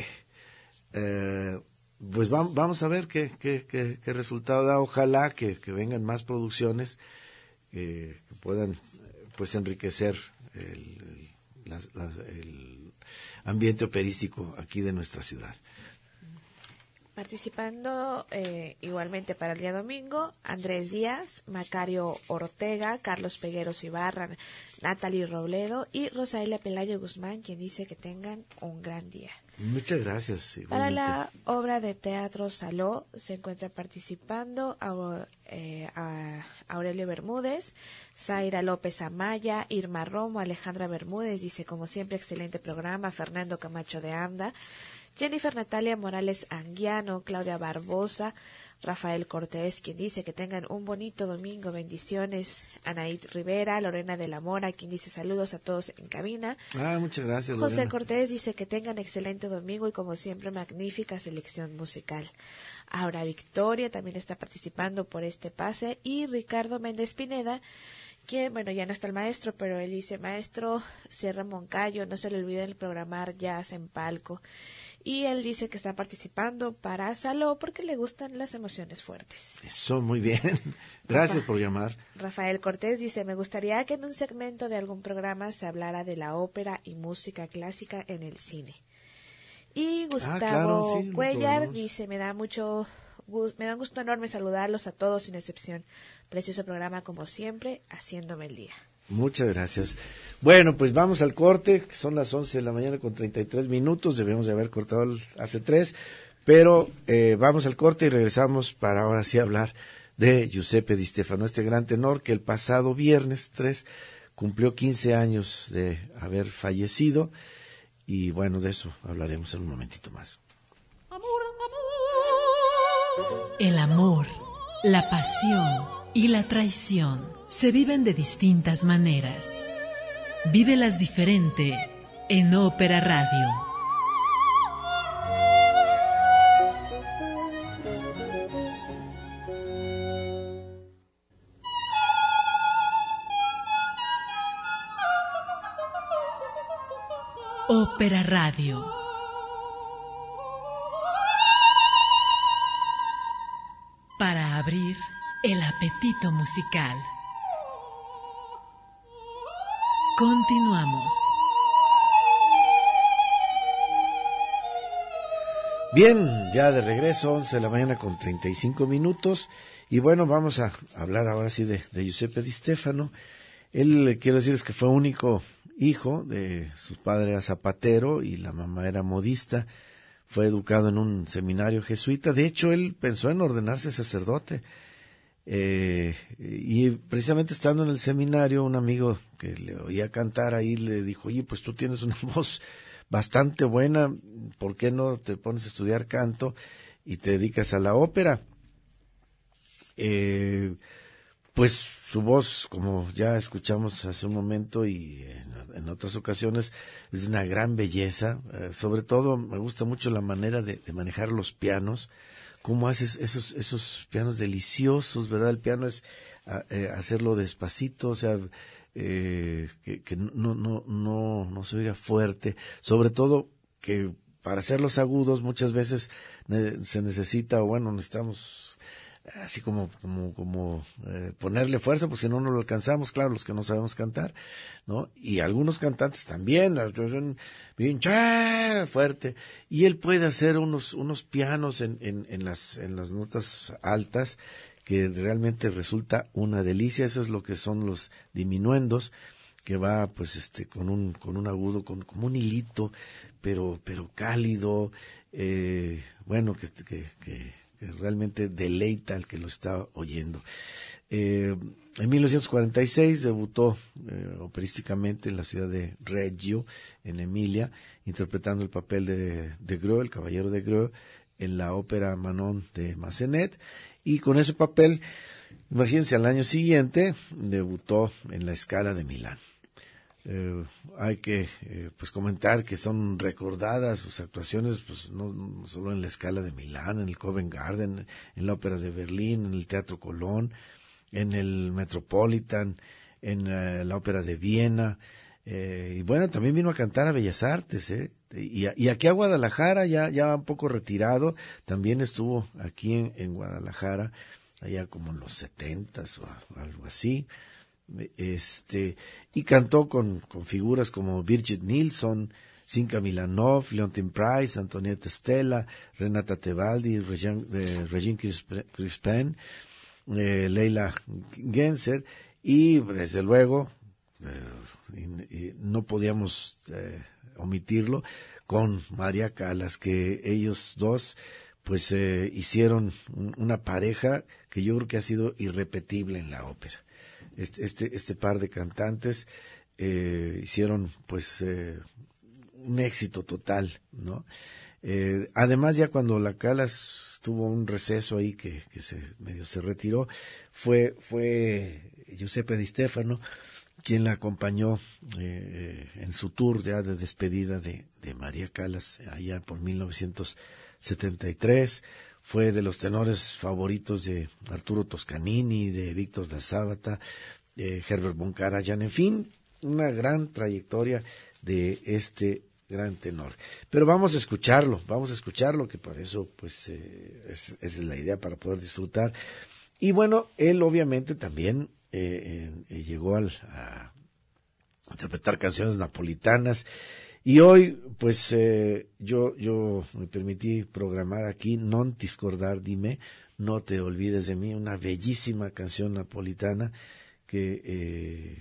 eh, pues vamos, vamos a ver qué, qué, qué, qué resultado da. Ojalá que, que vengan más producciones que, que puedan, pues, enriquecer el, el, las, las, el ambiente operístico aquí de nuestra ciudad. Participando eh, igualmente para el día domingo, Andrés Díaz, Macario Ortega, Carlos Pegueros Ibarra, Natalie Robledo y Rosaela Pelayo Guzmán, quien dice que tengan un gran día. Muchas gracias. Igualmente. Para la obra de teatro Saló se encuentra participando a, eh, a Aurelio Bermúdez, Zaira López Amaya, Irma Romo, Alejandra Bermúdez, dice como siempre excelente programa, Fernando Camacho de Anda, Jennifer Natalia Morales Anguiano, Claudia Barbosa, Rafael Cortés, quien dice que tengan un bonito domingo, bendiciones, Anaid Rivera, Lorena de la Mora, quien dice saludos a todos en cabina. Ah, muchas gracias, José Lorena. Cortés dice que tengan excelente domingo y como siempre magnífica selección musical. Ahora Victoria también está participando por este pase y Ricardo Méndez Pineda, quien, bueno, ya no está el maestro, pero él dice, maestro Sierra Moncayo, no se le olviden programar jazz en palco. Y él dice que está participando para Saló porque le gustan las emociones fuertes. Eso, muy bien. Gracias Rafa, por llamar. Rafael Cortés dice, me gustaría que en un segmento de algún programa se hablara de la ópera y música clásica en el cine. Y Gustavo ah, claro, sí, Cuellar dice, me da mucho me da un gusto enorme saludarlos a todos sin excepción. Precioso programa como siempre, haciéndome el día. Muchas gracias. Bueno, pues vamos al corte, que son las once de la mañana con treinta y tres minutos, debemos de haber cortado hace tres, pero eh, vamos al corte y regresamos para ahora sí hablar de Giuseppe Di Stefano, este gran tenor que el pasado viernes tres cumplió quince años de haber fallecido, y bueno, de eso hablaremos en un momentito más. El amor, la pasión y la traición se viven de distintas maneras. Vívelas diferente en Ópera Radio. Ópera Radio. Para abrir el apetito musical. Continuamos. Bien, ya de regreso, once de la mañana con treinta y cinco minutos. Y bueno, vamos a hablar ahora sí de, de Giuseppe Di Stefano. Él, quiero decirles que fue único hijo, de su padre era zapatero y la mamá era modista. Fue educado en un seminario jesuita. De hecho, él pensó en ordenarse sacerdote. Eh, y precisamente estando en el seminario, un amigo que le oía cantar ahí le dijo, oye, pues tú tienes una voz bastante buena, ¿por qué no te pones a estudiar canto y te dedicas a la ópera? Eh, pues su voz, como ya escuchamos hace un momento y en, en otras ocasiones, es de una gran belleza. Eh, sobre todo me gusta mucho la manera de, de manejar los pianos, cómo haces esos esos pianos deliciosos, ¿verdad? El piano es a, eh, hacerlo despacito, o sea, eh, que, que no no no no se oiga fuerte, sobre todo que para hacer los agudos muchas veces ne- se necesita, o bueno, necesitamos así como como como eh, ponerle fuerza, porque si no no lo alcanzamos, claro, los que no sabemos cantar, ¿no? Y algunos cantantes también, son bien ché, fuerte, y él puede hacer unos unos pianos en en en las en las notas altas que realmente resulta una delicia. Eso es lo que son los diminuendos, que va pues este con un con un agudo, con como un hilito, pero pero cálido, eh, bueno, que que que que realmente deleita al que lo está oyendo. Eh, en mil novecientos cuarenta y seis debutó eh, operísticamente en la ciudad de Reggio, en Emilia, interpretando el papel de, de Greux, el caballero de Greux, en la ópera Manon de Massenet, y con ese papel, imagínense, al año siguiente debutó en la Scala de Milán. Eh, hay que eh, pues comentar que son recordadas sus actuaciones, pues no, no solo en la Scala de Milán, en el Covent Garden, en la Ópera de Berlín, en el Teatro Colón, en el Metropolitan, en uh, la Ópera de Viena, eh, y bueno, también vino a cantar a Bellas Artes, eh, y, y aquí a Guadalajara, ya ya un poco retirado, también estuvo aquí en, en Guadalajara, allá como en los setentas o algo así. Este, y cantó con, con figuras como Birgit Nilsson, Zinka Milanov, Leontyne Price, Antonietta Stella, Renata Tebaldi, Regine, eh, Regine Crispin, eh, Leila Genser, y desde luego, eh, y, y no podíamos eh, omitirlo, con María Callas, que ellos dos pues eh, hicieron un, una pareja que yo creo que ha sido irrepetible en la ópera. Este, este, este par de cantantes eh, hicieron pues eh, un éxito total, ¿no? Eh, además, ya cuando la Callas tuvo un receso ahí que, que se medio se retiró, fue fue Giuseppe Di Stefano quien la acompañó eh, en su tour ya de despedida de, de María Callas allá por mil novecientos setenta y tres. Fue de los tenores favoritos de Arturo Toscanini, de Víctor da Sábata, de Herbert von Karajan, en fin, una gran trayectoria de este gran tenor. Pero vamos a escucharlo, vamos a escucharlo, que para eso pues eh, es, es la idea, para poder disfrutar. Y bueno, él obviamente también eh, eh, llegó al, a interpretar canciones napolitanas. Y hoy, pues, eh, yo yo me permití programar aquí Non ti scordar di me, No te olvides de mí, una bellísima canción napolitana que, eh,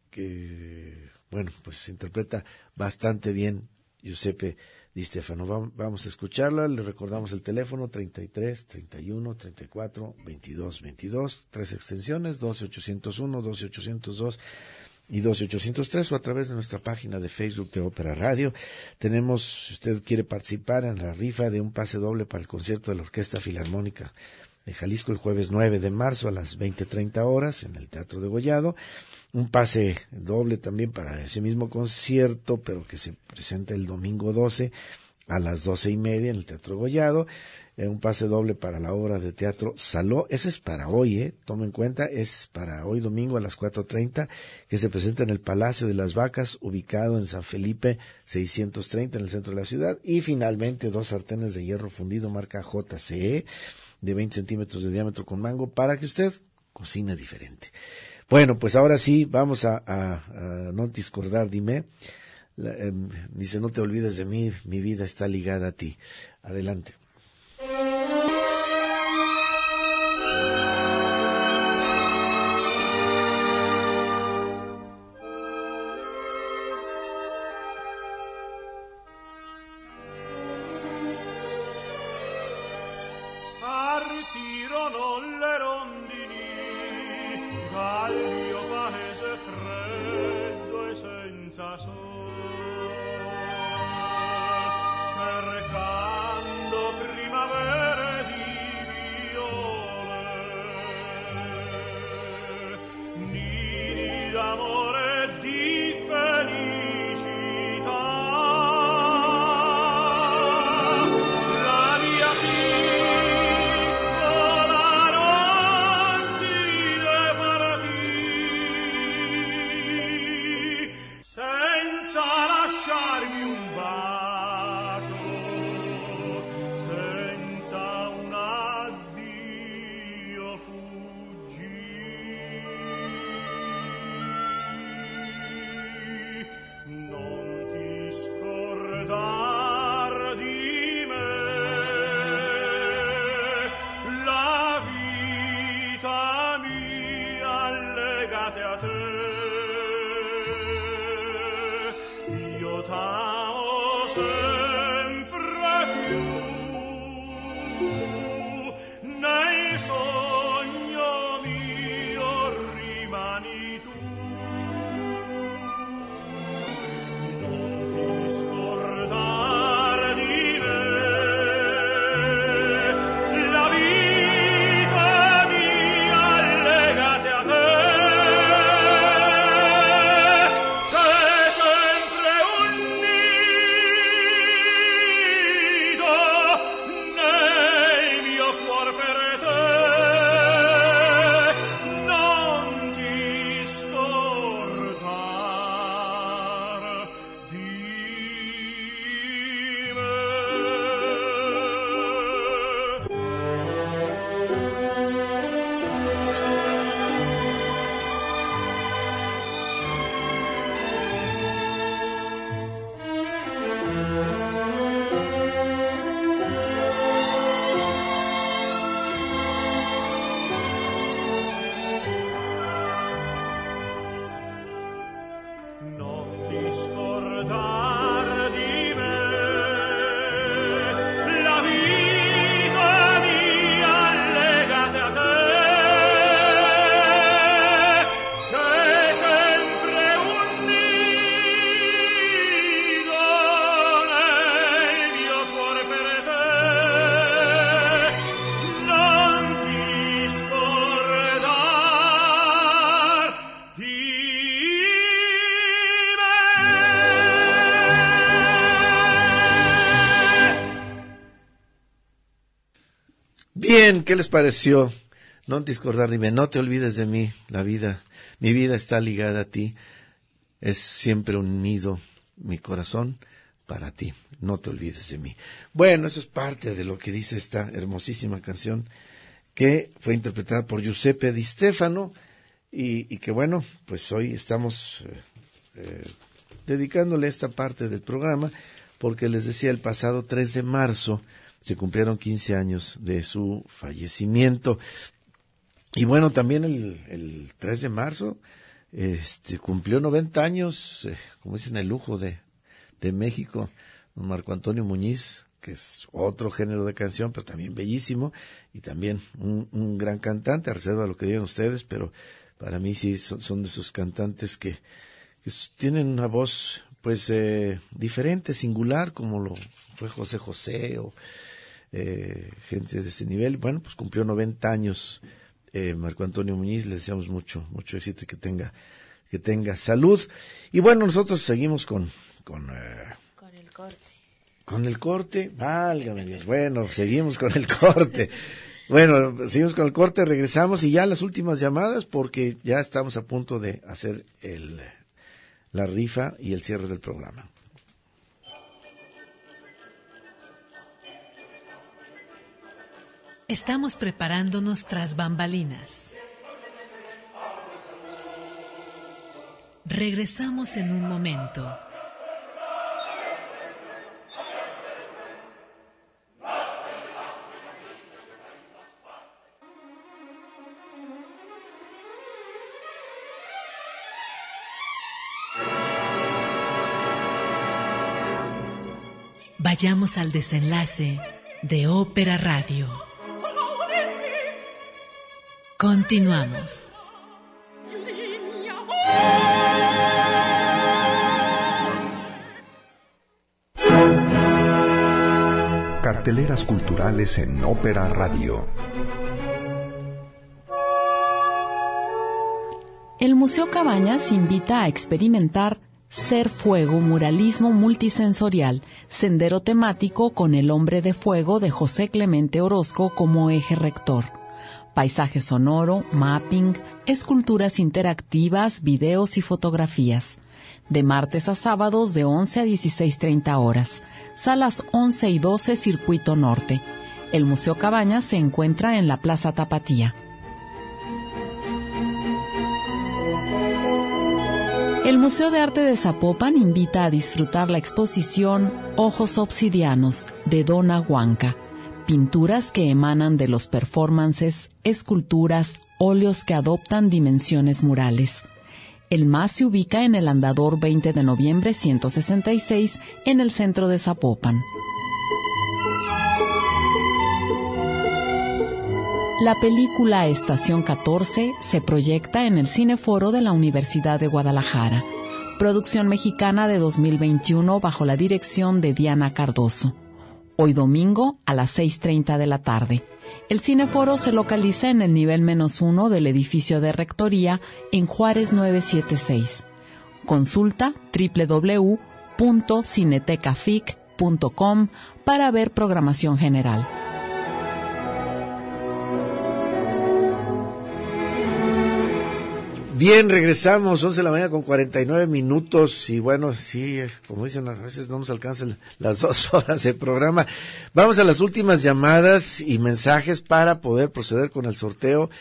que bueno, pues se interpreta bastante bien Giuseppe Di Stefano. Vamos, vamos a escucharla, le recordamos el teléfono treinta y tres, treinta y uno, treinta y cuatro, veintidós, veintidós, tres extensiones, doce ochocientos uno, doce ochocientos dos y doce ochocientos tres, o a través de nuestra página de Facebook de Ópera Radio. Tenemos, si usted quiere participar en la rifa de un pase doble para el concierto de la Orquesta Filarmónica de Jalisco el jueves nueve de marzo a las veinte treinta horas en el Teatro Degollado. Un pase doble también para ese mismo concierto, pero que se presenta el domingo doce a las doce y media en el Teatro Degollado. Eh, un pase doble para la obra de teatro Saló. Ese es para hoy, eh. Toma en cuenta, es para hoy domingo a las cuatro treinta, que se presenta en el Palacio de las Vacas, ubicado en San Felipe seiscientos treinta, en el centro de la ciudad. Y finalmente, dos sartenes de hierro fundido marca J C E de veinte centímetros de diámetro con mango, para que usted cocine diferente. Bueno, pues ahora sí, vamos a, a, a Non ti scordar di me, La, eh, dice, no te olvides de mí, mi vida está ligada a ti. Adelante. Partirono le rondini dal mio paese freddo e senza sole, cercando primavere di viole, nidi d'amore e di felicità. La mia senza lasciarmi un bacio, senza un addio fuggì. Non ti scordar di me, la vita mia legate a te. T'amo sempre più, nel sogno mio rimani tu. Non ti scordar di me, la vita mia legate a te. Bien, ¿qué les pareció? No te discordar, dime, no te olvides de mí, la vida, mi vida está ligada a ti, es siempre unido mi corazón para ti, no te olvides de mí. Bueno, eso es parte de lo que dice esta hermosísima canción que fue interpretada por Giuseppe Di Stefano y, y que bueno, pues hoy estamos eh, eh, dedicándole esta parte del programa porque les decía, el pasado tres de marzo se cumplieron quince años de su fallecimiento. Y bueno, también el, el tres de marzo este, cumplió noventa años, eh, como dicen, el lujo de, de México, don Marco Antonio Muñiz, que es otro género de canción, pero también bellísimo, y también un, un gran cantante, a reserva de lo que digan ustedes, pero para mí sí son, son de esos cantantes que, que tienen una voz pues eh, diferente, singular, como lo fue José José o eh, gente de ese nivel. Bueno, pues cumplió noventa años eh, Marco Antonio Muñiz, le deseamos mucho, mucho éxito y que tenga, que tenga salud. Y bueno, nosotros seguimos con, con, eh, con el corte. Con el corte, válgame Dios. Bueno, seguimos con el corte. Bueno, seguimos con el corte, regresamos y ya las últimas llamadas porque ya estamos a punto de hacer el, la rifa y el cierre del programa. Estamos preparándonos tras bambalinas. Regresamos en un momento. vayamos al desenlace de Ópera Radio. Continuamos. Carteleras culturales en Ópera Radio. El Museo Cabañas invita a experimentar Ser Fuego, muralismo multisensorial, sendero temático con el hombre de fuego de José Clemente Orozco como eje rector. Paisaje sonoro, mapping, esculturas interactivas, videos y fotografías. De martes a sábados de once a dieciséis treinta horas. Salas once y doce, Circuito Norte. El Museo Cabañas se encuentra en la Plaza Tapatía. El Museo de Arte de Zapopan invita a disfrutar la exposición Ojos Obsidianos de Donna Huanca. Pinturas que emanan de los performances, esculturas, óleos que adoptan dimensiones murales. El M A S se ubica en el Andador veinte de noviembre ciento sesenta y seis en el centro de Zapopan. La película Estación catorce se proyecta en el Cineforo de la Universidad de Guadalajara. Producción mexicana de dos mil veintiuno bajo la dirección de Diana Cardoso. Hoy domingo a las seis treinta de la tarde. El Cineforo se localiza en el nivel menos uno del edificio de Rectoría en Juárez novecientos setenta y seis. Consulta doble u doble u doble u punto cinetecafic punto com para ver programación general. Bien, regresamos, once de la mañana con cuarenta y nueve minutos y bueno, sí, como dicen, a veces no nos alcanzan las dos horas de programa. Vamos a las últimas llamadas y mensajes para poder proceder con el sorteo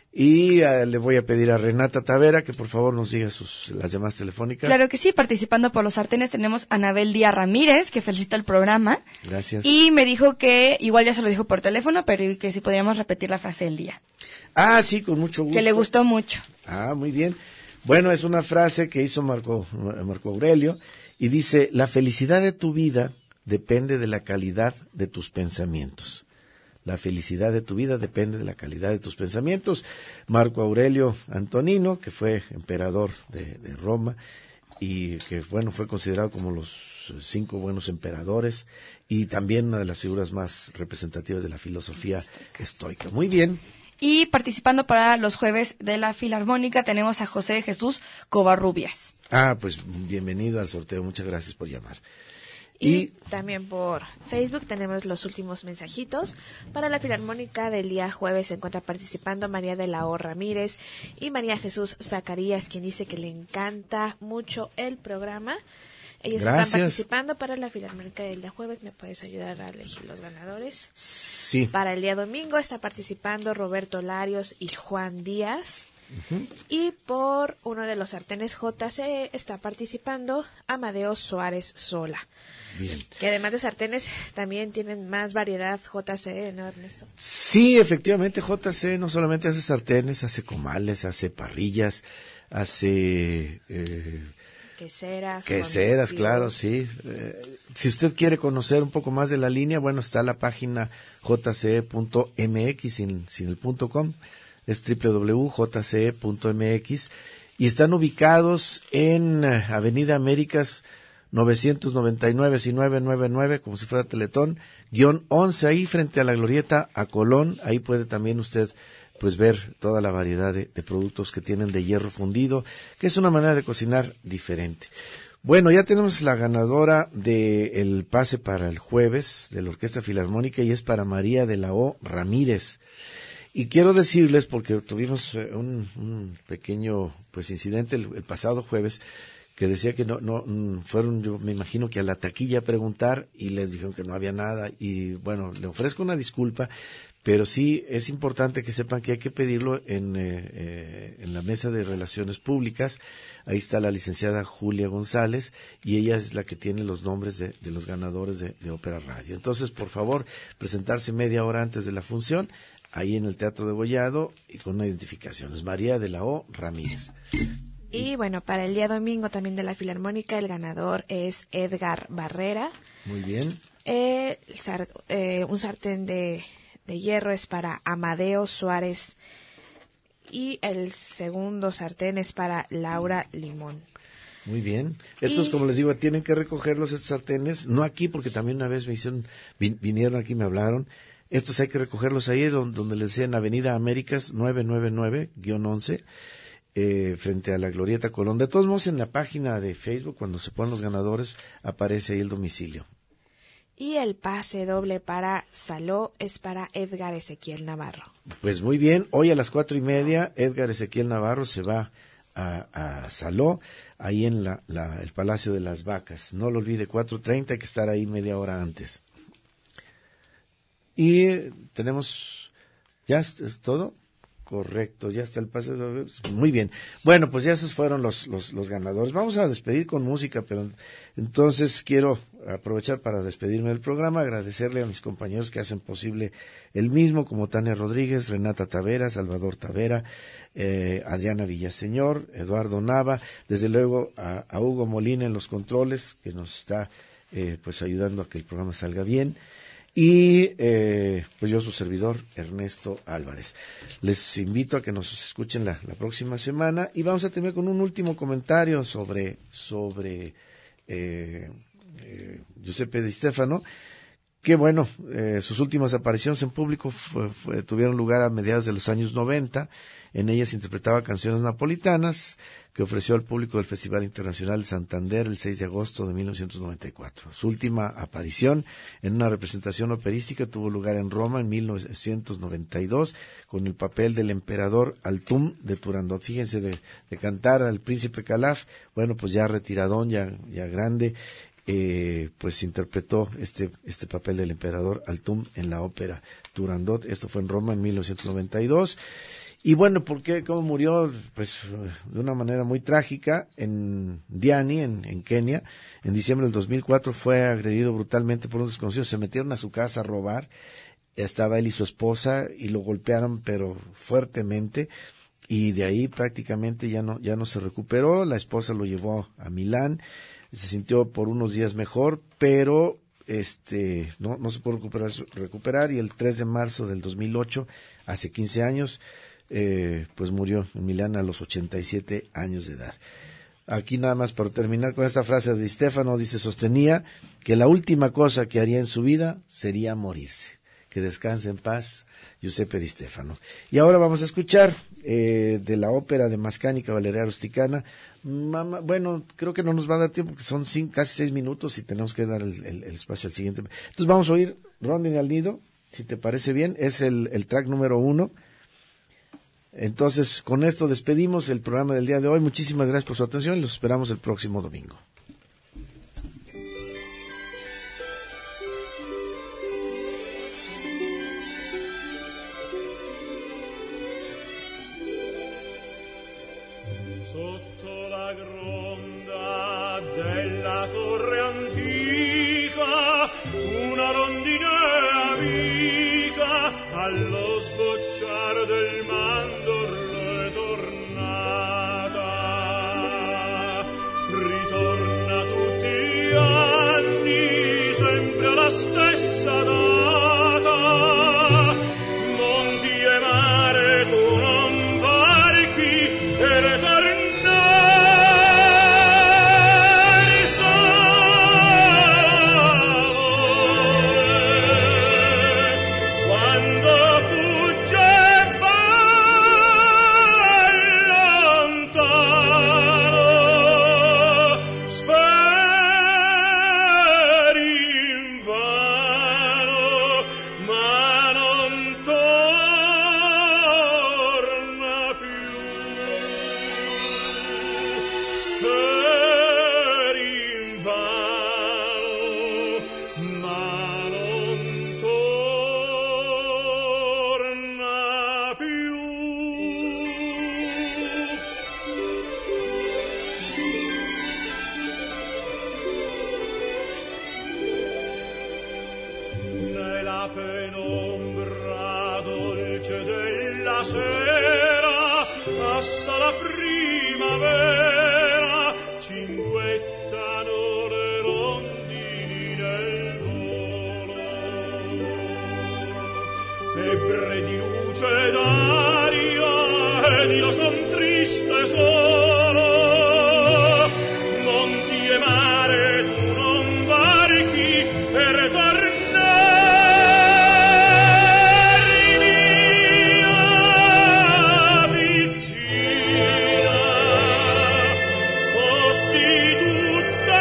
y uh, le voy a pedir a Renata Tavera que por favor nos diga sus las llamadas telefónicas. Claro que sí, participando por los sartenes tenemos a Anabel Díaz Ramírez, que felicita el programa. Gracias. Y me dijo que, igual ya se lo dijo por teléfono, pero que si podíamos repetir la frase del día. Ah, sí, con mucho gusto. Que le gustó mucho. Ah, muy bien. Bueno, es una frase que hizo Marco, Marco Aurelio y dice, la felicidad de tu vida depende de la calidad de tus pensamientos. La felicidad de tu vida depende de la calidad de tus pensamientos. Marco Aurelio Antonino, que fue emperador de, de Roma y que, bueno, fue considerado como los cinco buenos emperadores y también una de las figuras más representativas de la filosofía estoica. Muy bien. Y participando para los jueves de la Filarmónica tenemos a José Jesús Covarrubias. Ah, pues bienvenido al sorteo. Muchas gracias por llamar. Y, y también por Facebook tenemos los últimos mensajitos. Para la Filarmónica del día jueves se encuentra participando María de la O Ramírez y María Jesús Zacarías, quien dice que le encanta mucho el programa. Ellos Gracias. Están participando para la Filarmónica del día jueves. ¿Me puedes ayudar a elegir los ganadores? Sí. Para el día domingo está participando Roberto Larios y Juan Díaz. Uh-huh. Y por uno de los sartenes J C está participando Amadeo Suárez Sola. Bien. Que además de sartenes también tienen más variedad J C, ¿no, Ernesto? Sí, efectivamente, J C no solamente hace sartenes, hace comales, hace parrillas, hace... Eh, Queseras. Queseras, claro, sí. Eh, si usted quiere conocer un poco más de la línea, bueno, está la página j c e punto m x sin, sin el punto com, es doble u doble u doble u punto j c e punto m x y están ubicados en Avenida Américas novecientos noventa y nueve, si nueve nueve nueve, como si fuera Teletón, guión once, ahí frente a la glorieta a Colón, ahí puede también usted pues ver toda la variedad de, de productos que tienen de hierro fundido, que es una manera de cocinar diferente. Bueno, ya tenemos la ganadora del pase para el jueves de la Orquesta Filarmónica y es para María de la O Ramírez. Y quiero decirles, porque tuvimos un, un pequeño pues incidente el, el pasado jueves, que decía que no, no, fueron, yo me imagino que a la taquilla a preguntar y les dijeron que no había nada y bueno, le ofrezco una disculpa, pero sí es importante que sepan que hay que pedirlo en, eh, eh, en la mesa de relaciones públicas. Ahí está la licenciada Julia González y ella es la que tiene los nombres de, de los ganadores de, de Ópera Radio. Entonces, por favor, presentarse media hora antes de la función, ahí en el Teatro de Gollado y con una identificación. Es María de la O Ramírez. Y bueno, para el día domingo también de la Filarmónica, el ganador es Edgar Barrera. Muy bien. El sar- eh, un sartén de, de hierro es para Amadeo Suárez y el segundo sartén es para Laura Limón. Muy bien. Estos, Y- como les digo, tienen que recogerlos estos sartenes, no aquí, porque también una vez me hicieron, vin- vinieron aquí, me hablaron. Estos hay que recogerlos ahí, donde, donde les decían Avenida Américas nueve nueve nueve guión once, eh, frente a la Glorieta Colón. De todos modos, en la página de Facebook, cuando se ponen los ganadores, aparece ahí el domicilio. Y el pase doble para Saló es para Edgar Ezequiel Navarro. Pues muy bien, hoy a las cuatro y media, Edgar Ezequiel Navarro se va a, a Saló, ahí en la, la, el Palacio de las Vacas. No lo olvide, cuatro treinta, hay que estar ahí media hora antes. Y eh, tenemos, ¿ya es, es todo? Correcto, ya está el pase. Muy bien. Bueno, pues ya esos fueron los, los, los ganadores. Vamos a despedir con música, pero entonces quiero aprovechar para despedirme del programa, agradecerle a mis compañeros que hacen posible el mismo, como Tania Rodríguez, Renata Tavera, Salvador Tavera, eh, Adriana Villaseñor, Eduardo Nava, desde luego a, a Hugo Molina en los controles, que nos está eh, pues ayudando a que el programa salga bien. Y eh, pues yo, su servidor, Ernesto Álvarez. Les invito a que nos escuchen la, la próxima semana y vamos a terminar con un último comentario sobre, sobre eh, eh, Giuseppe Di Stefano, que bueno, eh, sus últimas apariciones en público fue, fue, tuvieron lugar a mediados de los años noventa. En ellas interpretaba canciones napolitanas que ofreció al público del Festival Internacional de Santander el seis de agosto de mil novecientos noventa y cuatro. Su última aparición en una representación operística tuvo lugar en Roma en mil novecientos noventa y dos con el papel del emperador Altum de Turandot. Fíjense, de, de cantar al príncipe Calaf, bueno, pues ya retiradón, ya, ya grande, eh, pues interpretó este, este papel del emperador Altum en la ópera Turandot. Esto fue en Roma en mil novecientos noventa y dos. Y bueno, ¿por qué? ¿Cómo murió? Pues de una manera muy trágica en Diani, en, en Kenia. En diciembre del dos mil cuatro fue agredido brutalmente por unos desconocidos. Se metieron a su casa a robar. Estaba él y su esposa y lo golpearon, pero fuertemente. Y de ahí prácticamente ya no, ya no se recuperó. La esposa lo llevó a Milán. Se sintió por unos días mejor, pero este no, no se pudo recuperar, recuperar. Y el tres de marzo del dos mil ocho, hace quince años, Eh, pues murió en Milán a los ochenta y siete años de edad. Aquí nada más para terminar con esta frase de Di Stefano, dice, sostenía que la última cosa que haría en su vida sería morirse. Que descanse en paz, Giuseppe Di Stefano. Y ahora vamos a escuchar eh, de la ópera de Mascagni, Caballeria Rusticana. Mamá, bueno, creo que no nos va a dar tiempo, porque son cinco, casi seis minutos y tenemos que dar el, el, el espacio al siguiente. Entonces vamos a oír Rondine al Nido, si te parece bien, es el, el track número uno. Entonces, con esto despedimos el programa del día de hoy. Muchísimas gracias por su atención y los esperamos el próximo domingo. Sotto la gronda della torre antica, una rondine amica allo sbocciare del mandorlo è tornata. Ritorna tutti gli anni, sempre alla stessa data. Monti e mare tu non varchi per tornare. Penombra dolce della sera passa la primavera, cinguettano le rondini nel volo. ebbre di luce d'aria ed io son triste solo. Monti e mare tu non varchi per tornare mia vicina, posti tutta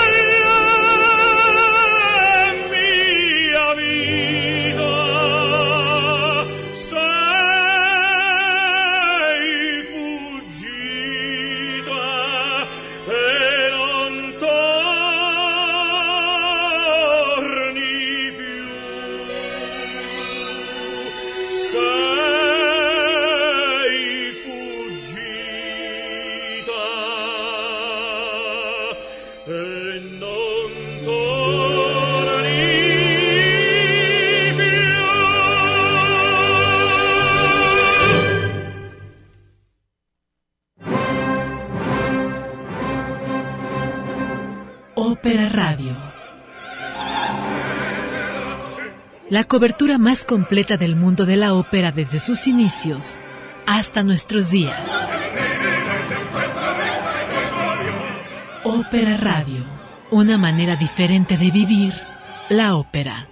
la mia vita. Sei fuggita e non torni più. Sei fuggita e non torni più. Ópera Radio. La cobertura más completa del mundo de la ópera desde sus inicios hasta nuestros días. Ópera Radio, una manera diferente de vivir la ópera.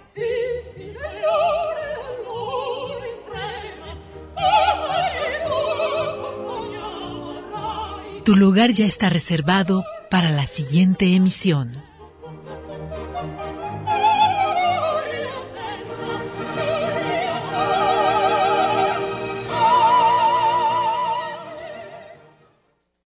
Tu lugar ya está reservado para la siguiente emisión.